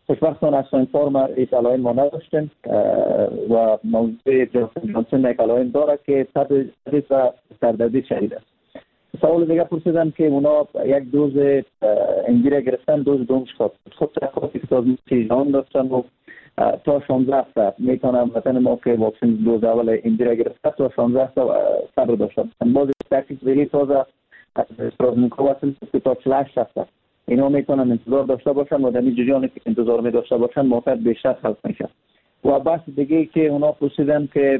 خوشبختانه از ساینفارما ایتالای ما نداشتیم و موضوع جانسون ایتالای داره که تدریس و سردردی شدید است. سوال دیگه پرسیدن که اونا یک دوز انگیره گرفتن، دوز دومش خود خود تخواتی که تازم سیزان داشتن و تا شانزده ساعت میتونم وطن ما که واکسین دوز اول انگیره گرفته تا شانزده ساعت صبر داشتن. باز تحقیق ویری تازه از استرازنیکا وصل که تا چهل و هشت ساعت اینا میتونن انتظار داشته باشن و در این جریانی که انتظار می داشته باشن موفق بیشتر خلق میشه. و بحث دیگه که اونا پرسیدن که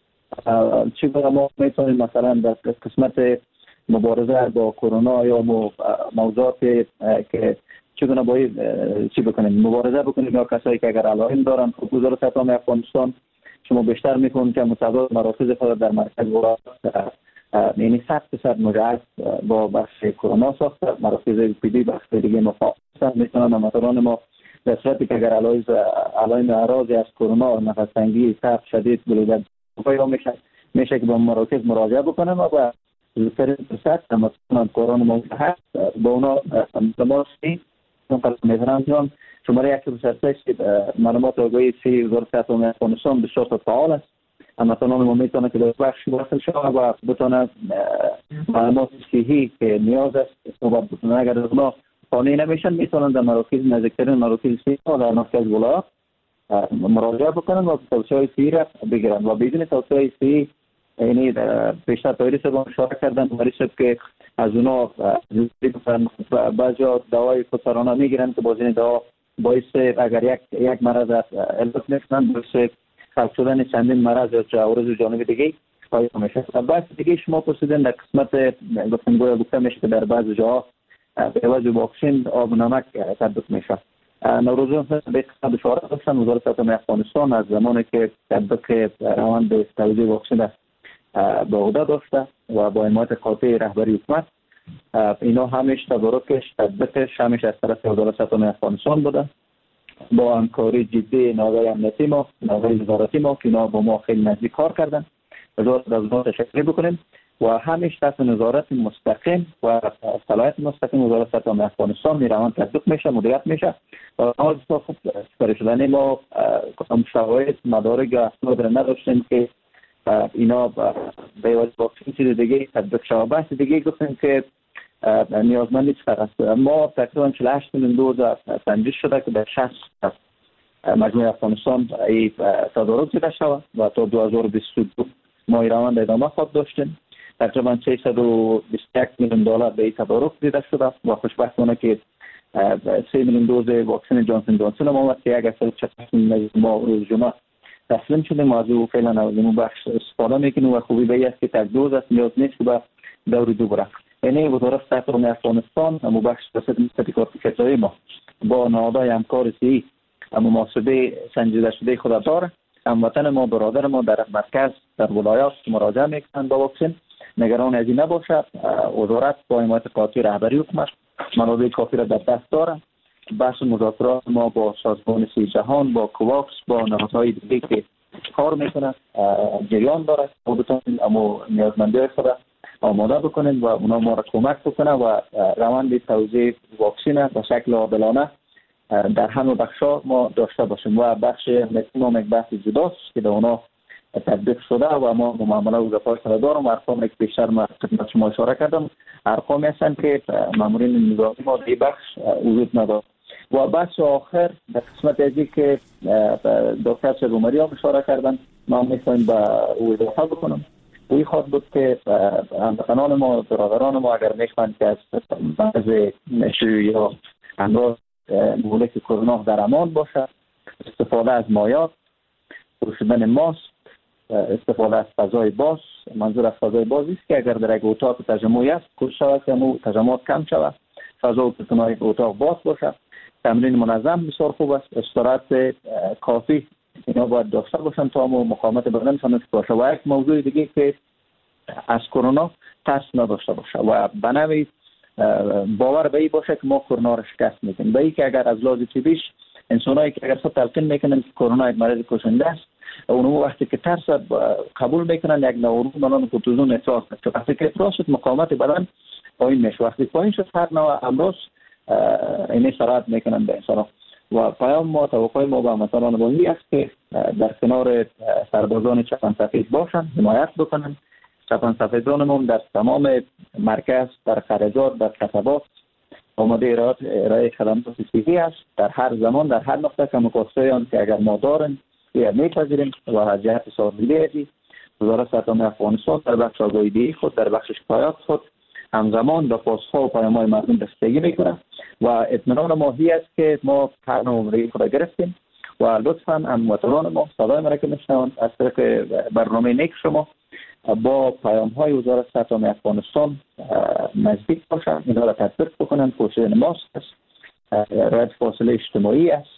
چگونه ما میتونیم مثلا در قسمت مبارزه با کرونا یا موضوعات که چگونه باید چی بکنیم مبارزه بکنیم یا کسایی که اگر علائم دارن خب وزارت عامه افغانستان شما بیشتر میکنید که متعدد مراکز خود در مرکز ولایت یعنی صد درصد مجهز با بخش کرونا ساخته، مراکز پی دی بخش دیگه مفاهیم میتونن هموطنان ما در صورتی که اگر علائم اعراضی از کرونا نفس تنگی، تب شدید، بلوغت یا میشه میشه که با مراکز مراجعه بکنن و با زودترین فرصت هموطنان کرونا موجود هست با اونا تماسی میتونن جان شماره یک فرصت معلومات آگاهی سی وزارت عامه افغانستان بسیار فعال است. هموطنان ما میتونه که در بخش وصل شود و بتونه معلومات صحیحی که نیاز است و بتونه اگر اونا قانعی نمیشن میتونن در مراکز نزدیکترین مراکز صحی و در مرکز ولایت مراجعه بکنن و توصیه‌های صحی را بگیرن و بدون توصیه‌های صحی یعنی بیشتر تاریخ با مشارکت کردن مریض که از اونا بعضی دوای خودسرانه میگیرن که باز این دوا باعث اگر یک یک مرض علت نکنن باعث خلق شدن چندین مرض یا عوارض جانبی دیگه خواهی میشه. بعض دیگه شما پرسیدن در قسمت گفتم گویا گفته میشه که در بعضی جاها به عوض واکسن آب و نمک تطبیق میشه. نوروزی به قسمت بشارت داشتن وزارت عامه افغانستان از زمانی که تطبیق روند توزیع واکسن به عهده داشته و با حمایت قاطع رهبری حکومت اینا همیش تدارکش تطبیقش همیش از طرف وزارت عامه افغانستان بوده با همکاری جدی نهادهای امنیتی ما، نهادهای وزارتی ما که اینا با ما خیلی نزدیک کار کردن. وزارت از ما تشکر بکنیم و همیش تحت نظارت مستقیم و صلاحیت مستقیم وزارت عامه افغانستان میروند تطبیق میشه، مدیریت میشه و از خوب سپری شدن ما کدام شواهد مدارک یا اسناد را نداشتیم که اینا به واسطه واکسن چیز دیگه تطبیق شود. بحث دیگه گفتیم که نیازمندی چقدر است. ما تقریبا چهل و هشت میلیون دوز تنجیز شده که در شصت مجموعه افغانستان ای تدارک دیده شود و تا دو هزار و بیست و دو ما روند ادامه خواهد داشتیم. تقریبا سیصد و بیست و یک میلیون دلار به این تدارک دیده شده و خوشبختانه که سه میلیون دوز واکسن جانسون جانسون ما وقتی یک اصل چهل ما روز جمعه تسلیم شدیم و از او فعلا از این بخش استفاده میکنیم و خوبی به این است که تک دوز است، نیاز نیست که به دور دو بره. یعنی وزارت عامه افغانستان اما بخش تحقیقات فکرایی ما با نهادهای همکار صحی اما محاسبه سنجیده شده خود داره. هموطن ما برادر ما در مرکز در ولایات مراجعه میکنن با واکسن، نگران از این نباشد. وزارت با حمایت قاطع رهبری حکومت منابع کافی را در دست داره. بحث مذاکرات ما با سازمان صحت جهان، با کوواکس، با نهادهای دیگه که کار میکنن جریان داره و بتونیم اما نیازمندی خود آماده بکنیم و اونا ما را کمک بکنن و روند توزیع واکسن به شکل عادلانه در همه بخش‌ها ما داشته باشیم و بخش ما یک بحث جداست که در اونا تطبیق شده و ما معامله وظیفه‌اش را دارم. ارقام که بیشتر ما خدمت شما اشاره کردم ارقامی هستند که مامورین نظامی ما در بخش وجود ندارد. و بحث آخر در قسمت ازی که دکتر شرومری هم اشاره کردن ما میخوایم با او اضافه بکنم. اوی خواهد بود که هموطنان ما برادران ما اگر میخواهند که از بعض نشوی یا امراض مهلک کرونا در امان باشد، استفاده از مایات، پوشیدن ماسک، استفاده از فضای باز. منظور از فضای باز است که اگر در یک اتاق تجمعی است کوشش شود که امو تجمعات کم شود، فضا و اتاق باز باشد. تمرین منظم بسیار خوب است. استراحت کافی اینا باید داشته باشن تا ما مقاومت بدنشان باشه. و یک موضوع دیگه که از کرونا ترس نداشته باشه و بنابراین باور به این باشه که ما کرونا را شکست میکنیم. به این که اگر از لحاظ طبیش انسانایی که اگر خود تلقین میکنن که کرونا یک مرض کشنده است، اونم وقتی که ترس قبول میکنن یک نوع هورمون کورتیزون افراز میشه. وقتی که افراز شد مقاومت بدن پایین میشه. وقتی پایین شد هر نوع امراض این سرعت میکنن به انسان. و پیام ما توقع ما به هموطنان ما این است که در کنار سربازان چپن سفید باشند، حمایت بکنند. چپن سفیدان ما در تمام مرکز، در خرجات، در کسبات آماده ارائه خدمات سیستمی است. در هر زمان، در هر نقطه که مقاصدیان که اگر ما داریم یا میپذیریم و از جهت سازماندهی وزارت صحت عامه افغانستان در بخش آگاهی خود، در بخش شکایات خود همزمان به پاسخ و پیام‌های مردم رسیدگی میکنه و اطمینان ما هی است که ما طرح عمری خود گرفتیم و لطفاً هموطنان ما صدای ما را که میشنوند از طریق برنامه نیک شما با پیام‌های وزارت صحت عامه افغانستان نزدیک باشند، اینها را تطبیق بکنند. کوشش ماست است، رعایت فاصله اجتماعی است،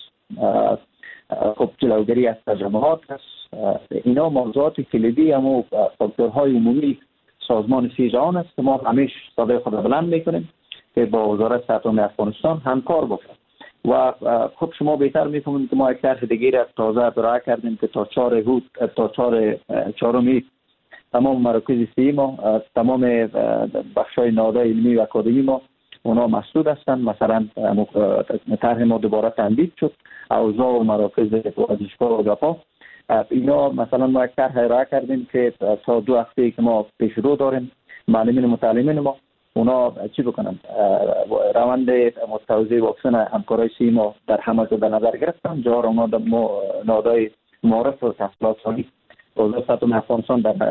خب جلوگیری از تجمعات است. اینا موضوعات کلیدی اما فاکتورهای عمومی سازمان سی جهان است که ما همیشه صدای خود بلند میکنیم که با وزارت صحت عامه افغانستان همکار باشد و خب شما بهتر میفهمید که ما یک طرح دیگه را تازه ارائه کردیم که تا چهار هوت تا چهار چهارمی تمام مراکز سی ما، تمام بخشای نهادهای علمی و اکادمی ما اونا مسدود هستند. مثلا طرح ما دوباره تمدید شد، اوضاع و مراکز ورزشگاه و گپا اینا مثلا ما یک طرح ارائه کردیم که تا دو هفته که ما پیش رو داریم معلمین و متعلمین ما اونا چی بکنن، روند متوازی واکسن همکارای سی ما در همه جا در نظر گرفتن. جا اونا در نهادهای معارف و تحصیلات عالی وزارت صحت عامه افغانستان در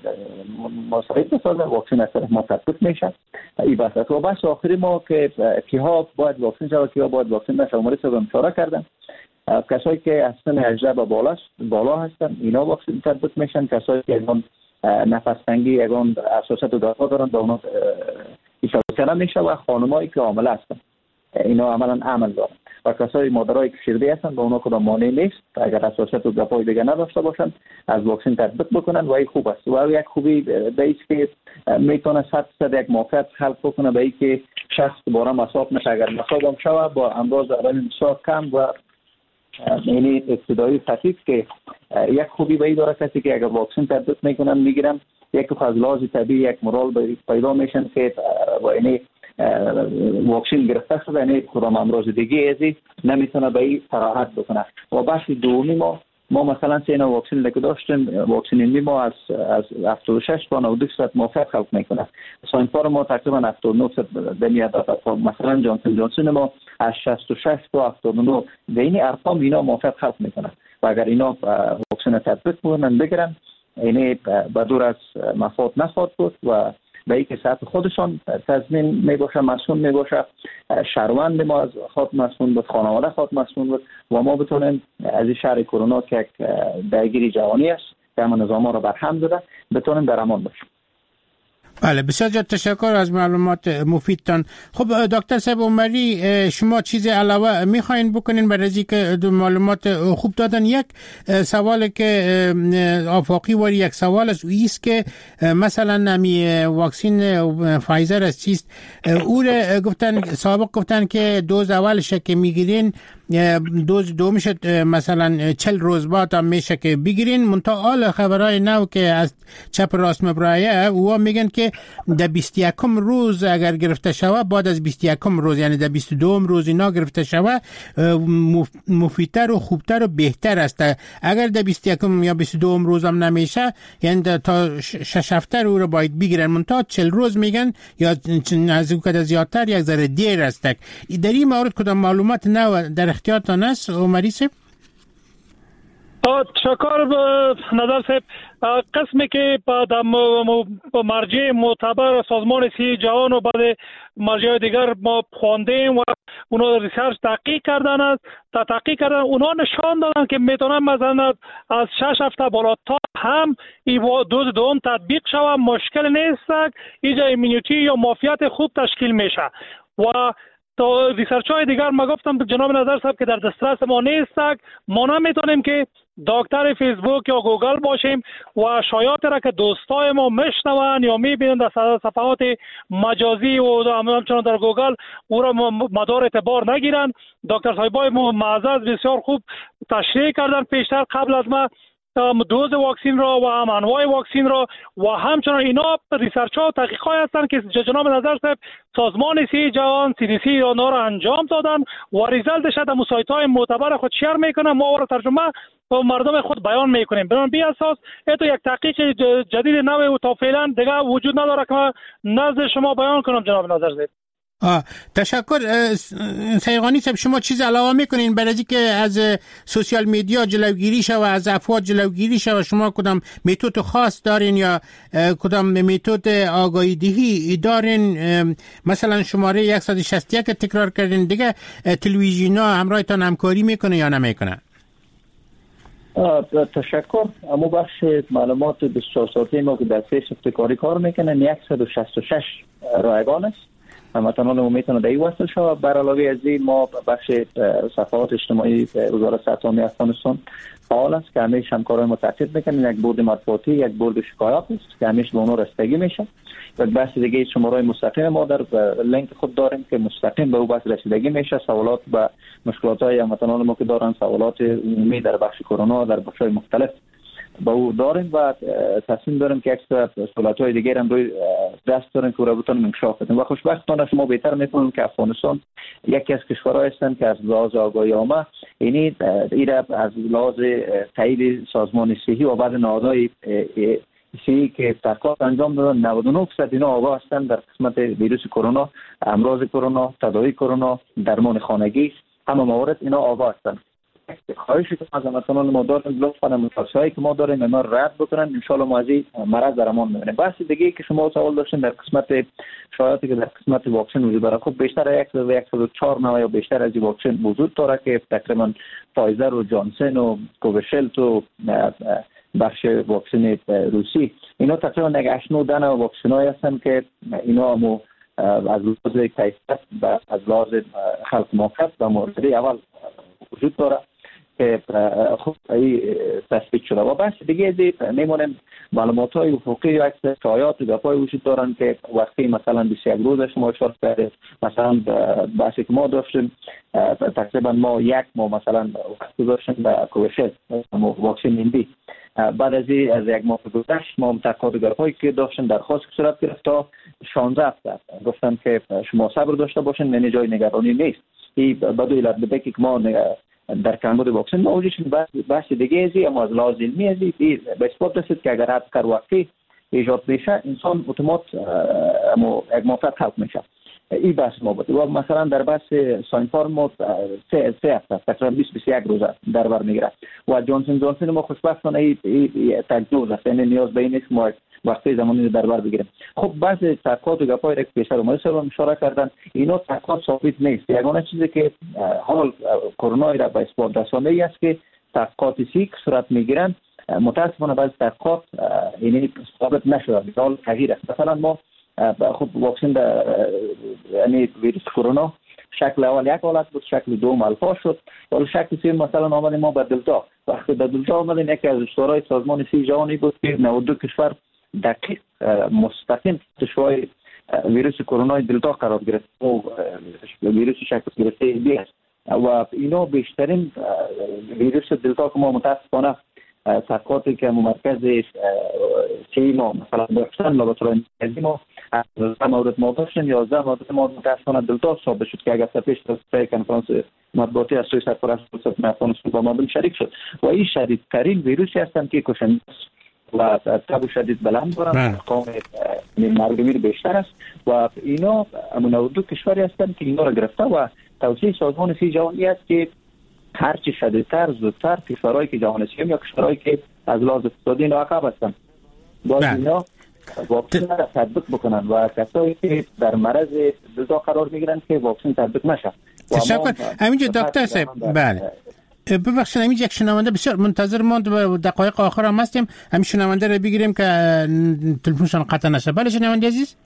مساعد بسازه، واکسن از طرف ما تطبیق میشه. این بحث است. و بحث آخری ما که کیها باید واکسن شود، کیها باید واکسن نشه، مورد رو اشاره کردم. کسایی که از سن هجده به بالا بالا هستن اینا واکسن تطبیق میشن. کسایی که اگران نفس تنگی، اگران حساسیت و دفاع دارن به اونا اشاره نمیشه و خانمایی که حامله هستن اینا عملا عمل دارن و کسایی مادرای کشیرده هستن به اونا کدام مانع نیست اگر حساسیت و دفاع دیگه نداشته باشن از واکسن تطبیق بکنن و این خوب است و یک خوبی به است که میتونه صد درصد یک موقعیت خلق بکنه به اینکه شخص دوباره مصاب نشه. اگر مصاب هم شود با امراض اول مساق کم و یعنی ابتدایی خفیف که یک خوبی به این داره کسی که اگر واکسن تطبیق میکنن میگیرن یک از لحاظ طبیعی یک مورال پیدا میشن که یعنی واکسن گرفته شده یعنی کدام امراض دیگه ازی نمیتونه به این صراحت بکنه. و بخش دومی ما ما مثلا سینا واکسن که داشتیم واکسن این ما از از هفتاد و شش تا نود و دو درصد موفق خلق میکنه. ساینفار ما تقریبا هفتاد و نه درصد دمیاد داد. مثلا جانسون جانسون ما از شصت و شش تا هفتاد و نه به این ارقام اینا موفق خلق میکنه و اگر اینا واکسن تطبیق کنن بگیرن یعنی به دور از مفاد نخواهد بود و به اینکه صحت خودشان تضمین می باشه، مسئول می باشه، شهروند ما از خود مسئول بود، خانواده خود مسئول بود و ما بتونیم از این شهر کرونا که یک درگیری جهانی است که همه نظام را برهم زده بتونیم در امان باشیم. بله بسیار زیاد تشکر از معلومات مفیدتان. خب دکتر صاحب عمری شما چیز علاوه میخواین بکنین برای از اینکه معلومات خوب دادن؟ یک سوال که آفاقی واری یک سوال است ایست که مثلا نمی واکسین فایزر است چیست او را گفتن سابق گفتن که دوز اولش که میگیرین دوز دومش مثلا چل روز بعد هم میشه که بگیرین. منتها آل خبرهای نو که از چپ راست مبرایه او میگن که در بیست و یکم روز اگر گرفته شوه بعد از بیست و یکم روز یعنی در بیست و دوم روز اینا گرفته شوه مفیدتر و خوبتر و بهتر است. اگر در بیست و یکم یا بیست و دوم روز هم نمیشه یعنی تا شش هفته رو رو باید بگیرن. منتها چل روز میگن یا از اون کده زیادتر یک ذره دیر است. در این مورد کدام معلومات نو در اختیارتان است عمری صاحب؟ تشکر نظر صاحب. قسمی که در مرجع معتبر سازمان سی جهان و بعد مرجع دیگر ما خواندیم و اونا ریسرچ تحقیق کردن است تا تحقیق کردن اونا نشان دادن که میتونن مثلا از شش هفته بالاتر هم این دوز دوم تطبیق شود مشکل نیست، اینجا ایمونیتی یا معافیت خوب تشکیل میشه. و تا ریسرچ های دیگر ما گفتم جناب نظر صاحب که در دسترس ما نیست، ما نمیتونیم که دکتر فیسبوک یا گوگل باشیم و شایعات را که دوستای ما میشنون یا میبینن در صفحات مجازی و همچنان در گوگل او را مدار اعتبار نگیرن. دکتر صاحبای ما معزز بسیار خوب تشریح کردن پیشتر قبل از ما دوز واکسین را و هم انواع واکسین را و همچنان اینا ریسرچ ها و تحقیقات هستند که جناب نظر صاحب سازمان صحت جهان سی دی سی آنها را انجام دادن و ریزالتش در سایت های معتبر خود شیر میکنن، ما آن را ترجمه و مردم خود بیان میکنیم. بنابراین بی اساس تو یک تحقیق جدید نو و تا فعلا دیگه وجود نداره که نزد شما بیان کنم جناب نظر صاحب. آه تشکر. سیغانی صاحب شما چیز علاوه میکنین برای اینکه از سوشال میدیا جلوگیری شود و از افواه جلوگیری شود؟ شما کدام متد خاص دارین یا کدام متد آگاهی دهی دارین؟ مثلا شماره صد و شصت و یک تکرار کردین دیگه، تلویزیونا همراهتان همکاری میکنه یا نمیکنه؟ تشکر. اما بخش معلومات بسیار ساعتی ما که در سه ابتکاری کار میکنن صد و شصت و شش رایگان است. هموطنان ما میتونه در این وصل شود. بر علاوه از این ما بخش صفحات اجتماعی وزارت صحت عامه افغانستان فعال است که همیشه همکارای ما تأکید میکنن. یک بورد مطبوعاتی، یک بورد شکایات است که همیشه به اونها رسیدگی میشه. و بحث دیگه شماره مستقیم ما در لینک خود داریم که مستقیم به اون بحث رسیدگی میشه. سوالات و مشکلات های هموطنان ما که دارن، سوالات عمومی در بخش کرونا در بخش‌های مختلف با او داریم و تصمیم داریم که اکثر سوالات دیگر هم روی دست داریم که رو بتونیم انکشاف بدیم. و خوشبختانه شما بهتر می‌فهمید که افغانستان یکی از کشورهایی هستند که از لحاظ آگاهی عامه یعنی ایرا از لحاظ تایید سازمان صحی و بعد نهادهای صحی که تحقیقات انجام دادن نود و نه درصد اینا آگاه هستند در قسمت ویروس کرونا، امراض کرونا، تداوی کرونا، درمان خانگی، همه موارد اینا آگاه هستند. خواهشی که از هموطنان ما داریم لطفاً مشاورهایی که ما داریم اینا رد بکنن، ان شاء الله ما از این مرض درمان می‌بینیم. بحث دیگه که شما سوال داشتین در قسمت شایعاتی که در قسمت واکسن وجود داره، خب بیشتر یک و یک و چهار نوع یا بیشتر از این واکسن وجود داره که تقریبا فایزر و جانسن و کوویشیلد و بخش واکسن روسی، اینا تقریبا یک هشت نه دانه واکسن‌های هستن که اینا مو از لحاظ کیفیت و از لحاظ خلق موقت و مورد اول وجود داره که خب این تثبیت شده. و بحث دیگه از میمونیم معلومات های افقی یا اکثر شایعات و گپای وجود دارن که وقتی مثلا بیست و یک روز شما اشاره کردید، مثلا بحثی که ما داشتیم تقریبا ما یک ماه مثلا وقت داشتیم به کوویشیلد واکسن هندی، بعد از این از یک ماه گذشت ما تحقیقات گپایی که داشتیم درخواست صورت گرفت تا شانزده هفته گفتن که شما صبر داشته باشین، یعنی جای نگرانی نیست. این بدو علت بده که ما در کمبود واکسن موجود شد. بحث دیگه ازی اما از لحاظ علمی ازی به اثبات رسید که اگر هر وقتی ایجاد بشه انسان اتومات یک موفق خلق میشه. این بحث ما بود. و مثلا در بحث ساینفارم ما سه سه هفته تقریبا بیست بیست و یک روزه در بر میگیره و جانسون جانسون ما خوشبختانه این تجدید است، یعنی نیاز به این نیست ما وقتی زمانی در بر بگیریم. خب بعض تحقیقات و گپای که پیشتر اومده سر اشاره کردن اینا تحقیقات ثابت نیست. یگانه چیزی که حال کرونا را به اثبات رسانده ای است که تحقیقات سی که صورت میگیرن متاسفانه بعض تحقیقات یعنی ثابت نشده، مثال تغییر است. مثلا ما خب واکسن یعنی ویروس کرونا شکل اول یک حالت بود، شکل دوم الفا شد، ولی شکل سوم مثلا آمدیم ما به دلتا. وقتی به دلتا آمدیم یکی از اشتراهای سازمان صحت جهانی بود که نود و دو کشور دقیق مستقیم تشوای ویروس کرونا دلتا قرار گرفت و ویروس شکل گرفته بی است و اینا بیشترین ویروس دلتا که ما متاسفانه تحقیقاتی که مرکز چی ما مثلا داشتن لابراتوری مرکزی ما مورد ما داشتن یازده مورد ما متاسفانه دلتا ثابت شد که اگر پیش در کنفرانس مطبوعاتی از سوی سرپرست افغانستان با ما شریک شد و این شدیدترین ویروسی هستند که کشنده و تب شدید بلند دارن، ارقام مرگمیر بیشتر است و اینا نود و دو کشوری هستند که اینا را گرفته و توصیه سازمان صحت جهانی است که هرچی شدیدتر زودتر کشورهایی که جهان سوم یا کشورهایی که از لحاظ اقتصادی اینا عقب هستند باز اینا واکسن را تطبیق بکنن و کسایی که در مرض دلتا قرار میگیرن که واکسن تطبیق نشه. تشکر. همینجا دکتر صاحب بله ببخشید همین یک شنونده بسیار منتظر ماند و دقایق آخر هم هستیم، همین شنونده رو بگیریم که تلفنشان قطع نشه. بله شنونده عزیز.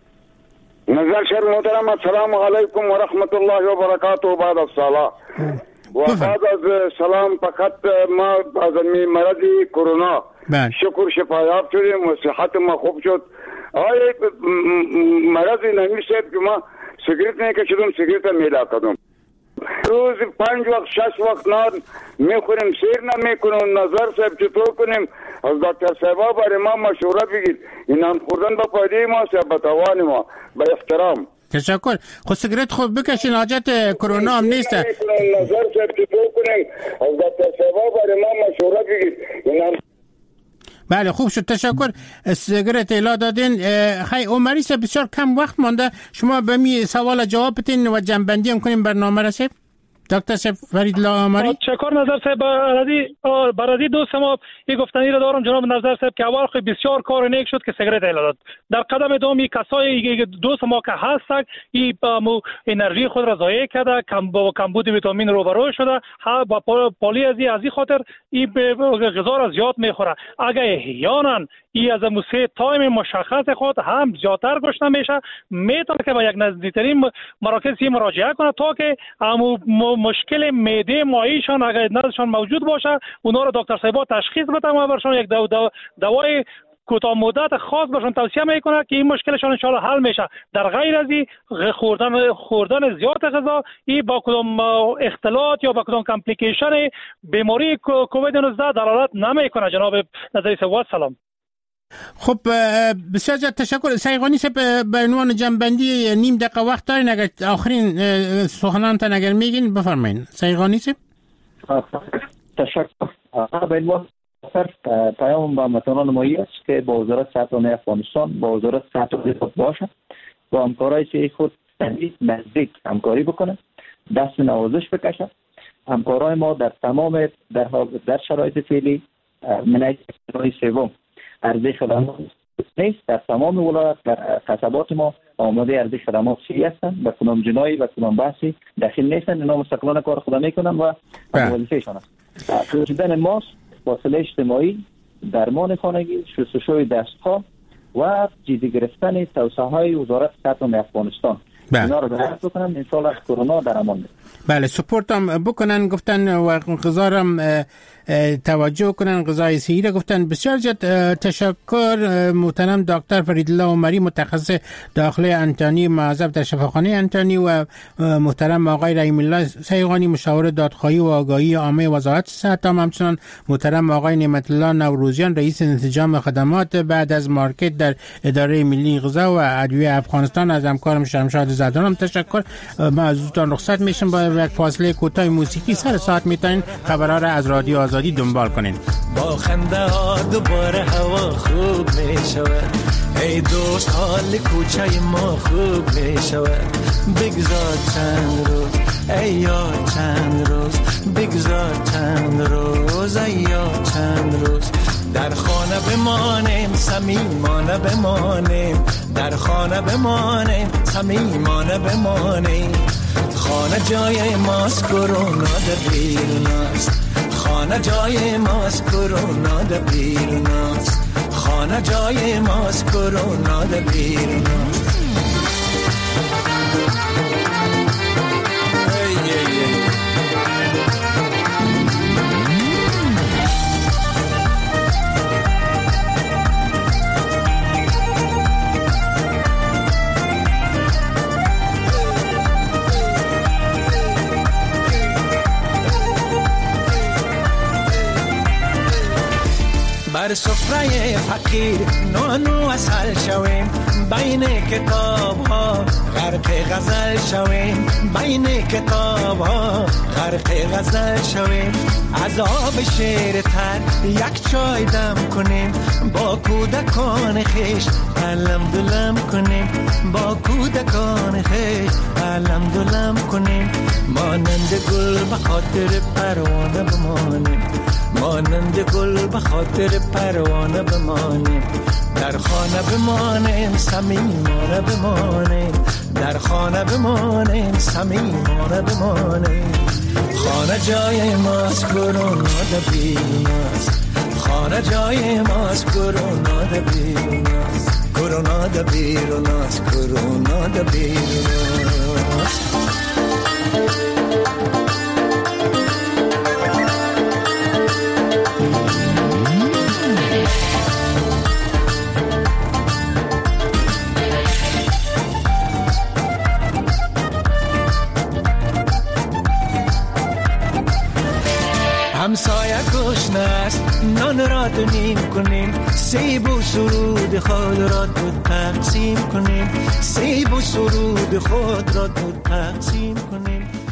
نظر شهر محترم السلام علیکم و رحمت الله و برکاته و بعد الصلاه. و بعد از سلام فقط ما از این مرض کرونا شکر شفایاب شدیم و صحت ما خوب شد. آیا مرض نمیشه که ما سیگریت نکشیدم، سیگریت میلا کردم. روز پنج وقت شش وقت نان میخوریم، سیر نمیکنیم. نظر صاحب چطور کنیم؟ از دکتر صاحب برای ما مشوره بگید. این نان خوردن به فایده ما یا به تاوان ما؟ به احترام. تشکر. خود سیگرت خوب بکشین، حاجت کرونا هم نیست. نظر صاحب چطور کنیم؟ از دکتر صاحب برای ما مشوره بگید. این بله خوب شد، تشکر. سیگرت اطلاع دادین. خیلی عمری صاحب بسیار کم وقت مانده، شما به می سوال جواب بدین و جنبندی هم کنیم برنامه را. صاحب دکتر صاحب فرید الله عمری. تشکر نظر صاحب. برادی برادی دوست ما این گفتنی را دارم جناب نظر صاحب که اول خیلی بسیار کار نیک شد که سیگرت اعلان داد. در قدم دوم کسایی دوست ما که هستند این انرژی خود را ضایع کرده، کم با کمبود ویتامین روبرو شده، ها با پالی از این خاطر این غذا را زیاد میخوره. اگه احیانا این از موسیقی تایم مشخص خود هم زیادتر گشته میشه، میتونه که با یک نزدیکترین مراکزی مراجعه کنه تا که مشکل معده مایشان اگر نزدشان موجود باشه اونا رو دکتر صاحب تشخیص بده و برشان یک دو دو دوای کوتاه مدت خاص برشان توصیه میکنه که این مشکلشان ان شاء الله حل میشه. در غیر از این خوردن خوردن زیاد غذا این با کدام اختلاط یا با کدام کامپلیکیشن بیماری کووید نوزده دلالت نمیکنه. جناب نظری صاحب سلام. خب بسیار زیاد تشکر. سیغانی صاحب به عنوان جنبندی نیم دقیقه وقت دارین، اگر آخرین سخنانتان اگر میگین بفرمایین. سیغانی صاحب. تشکر. به عنوان پیام با متنان مایی است که با وزارت صحت عامه افغانستان با وزارت صحت عامه خود باشه، با همکارای که خود نزدیک همکاری بکنه، دست نوازش بکشه. همکارای ما در تمام در در شرایط فعلی منیت سوم عرضه خدمات نیست. در تمام ولایت در قصبات ما آماده عرضه خدمات سی هستند، به کنام جنایی و کنام بحثی داخل نیستند. اینا مستقلانه کار خود میکنن و وظیفه‌شان است. پروژیدن ماسک، فاصله اجتماعی، درمان خانگی، شستشوی دستها و جدی گرفتن توصیه های وزارت صحت عامه افغانستان. اینا رو رعایت بکنن ان شاء الله کرونا در امان بشه. بله سپورت هم بکنن گفتن و غذا هم توجه کنن، غذای صحی را گفتن. بسیار زیاد تشکر محترم دکتر فرید الله عمری متخصص داخله انتانی معذب در شفاخانه انتانی و محترم آقای رحیم الله سیغانی مشاور دادخواهی و آگاهی عامه وزارت صحت، هم همچنان محترم آقای نعمت الله نوروزیان رئیس انسجام خدمات بعد از مارکت در اداره ملی غذا و ادویه افغانستان. از همکارم شمشاد زدان هم تشکر. ما از دوستان رخصت میشم با یک فاصله کوتاه موسیقی. سر ساعت میتونین خبرها را از رادیو آزادی دنبال کنین. با خنده ها دوباره هوا خوب میشود، ای دوست حال کوچه ما خوب میشود. بگذار چند روز ای یار چند روز، بگذار چند روز ای یار چند روز. در خانه بمانیم صمیمانه بمانیم، در خانه بمانیم صمیمانه بمانیم. خانه جای ماست کرونا در بیروناست، خانه جای ماست کرونا در بیروناست، خانه جای ماست کرونا در بیروناست. بر سفره فقیر نانو اصل شویم، بین کتاب ها غرق غزل شویم، بین کتاب ها غرق غزل شویم. از آب شیر تر یک چای دم کنیم، با کودکان خیش علم دلم کنیم، با کودکان خیش علم دلم کنیم. مانند گل به خاطر پروانه بمانیم، مانند گل به خاطر پروانه بمانیم. در خانه بمانیم صمیمانه بمانیم، در خانه بمانیم صمیمانه بمانیم. خانه جای ماست کرونا در بیروناست، خانه جای ماست کرونا در بیروناست، کرونا در بیروناست، کرونا در بیروناست. همسایه گشنه است نان را دو نیم کنیم، سیب و سرود خود را دو تقسیم کنیم، سیب و سرود خود را دو تقسیم کنیم.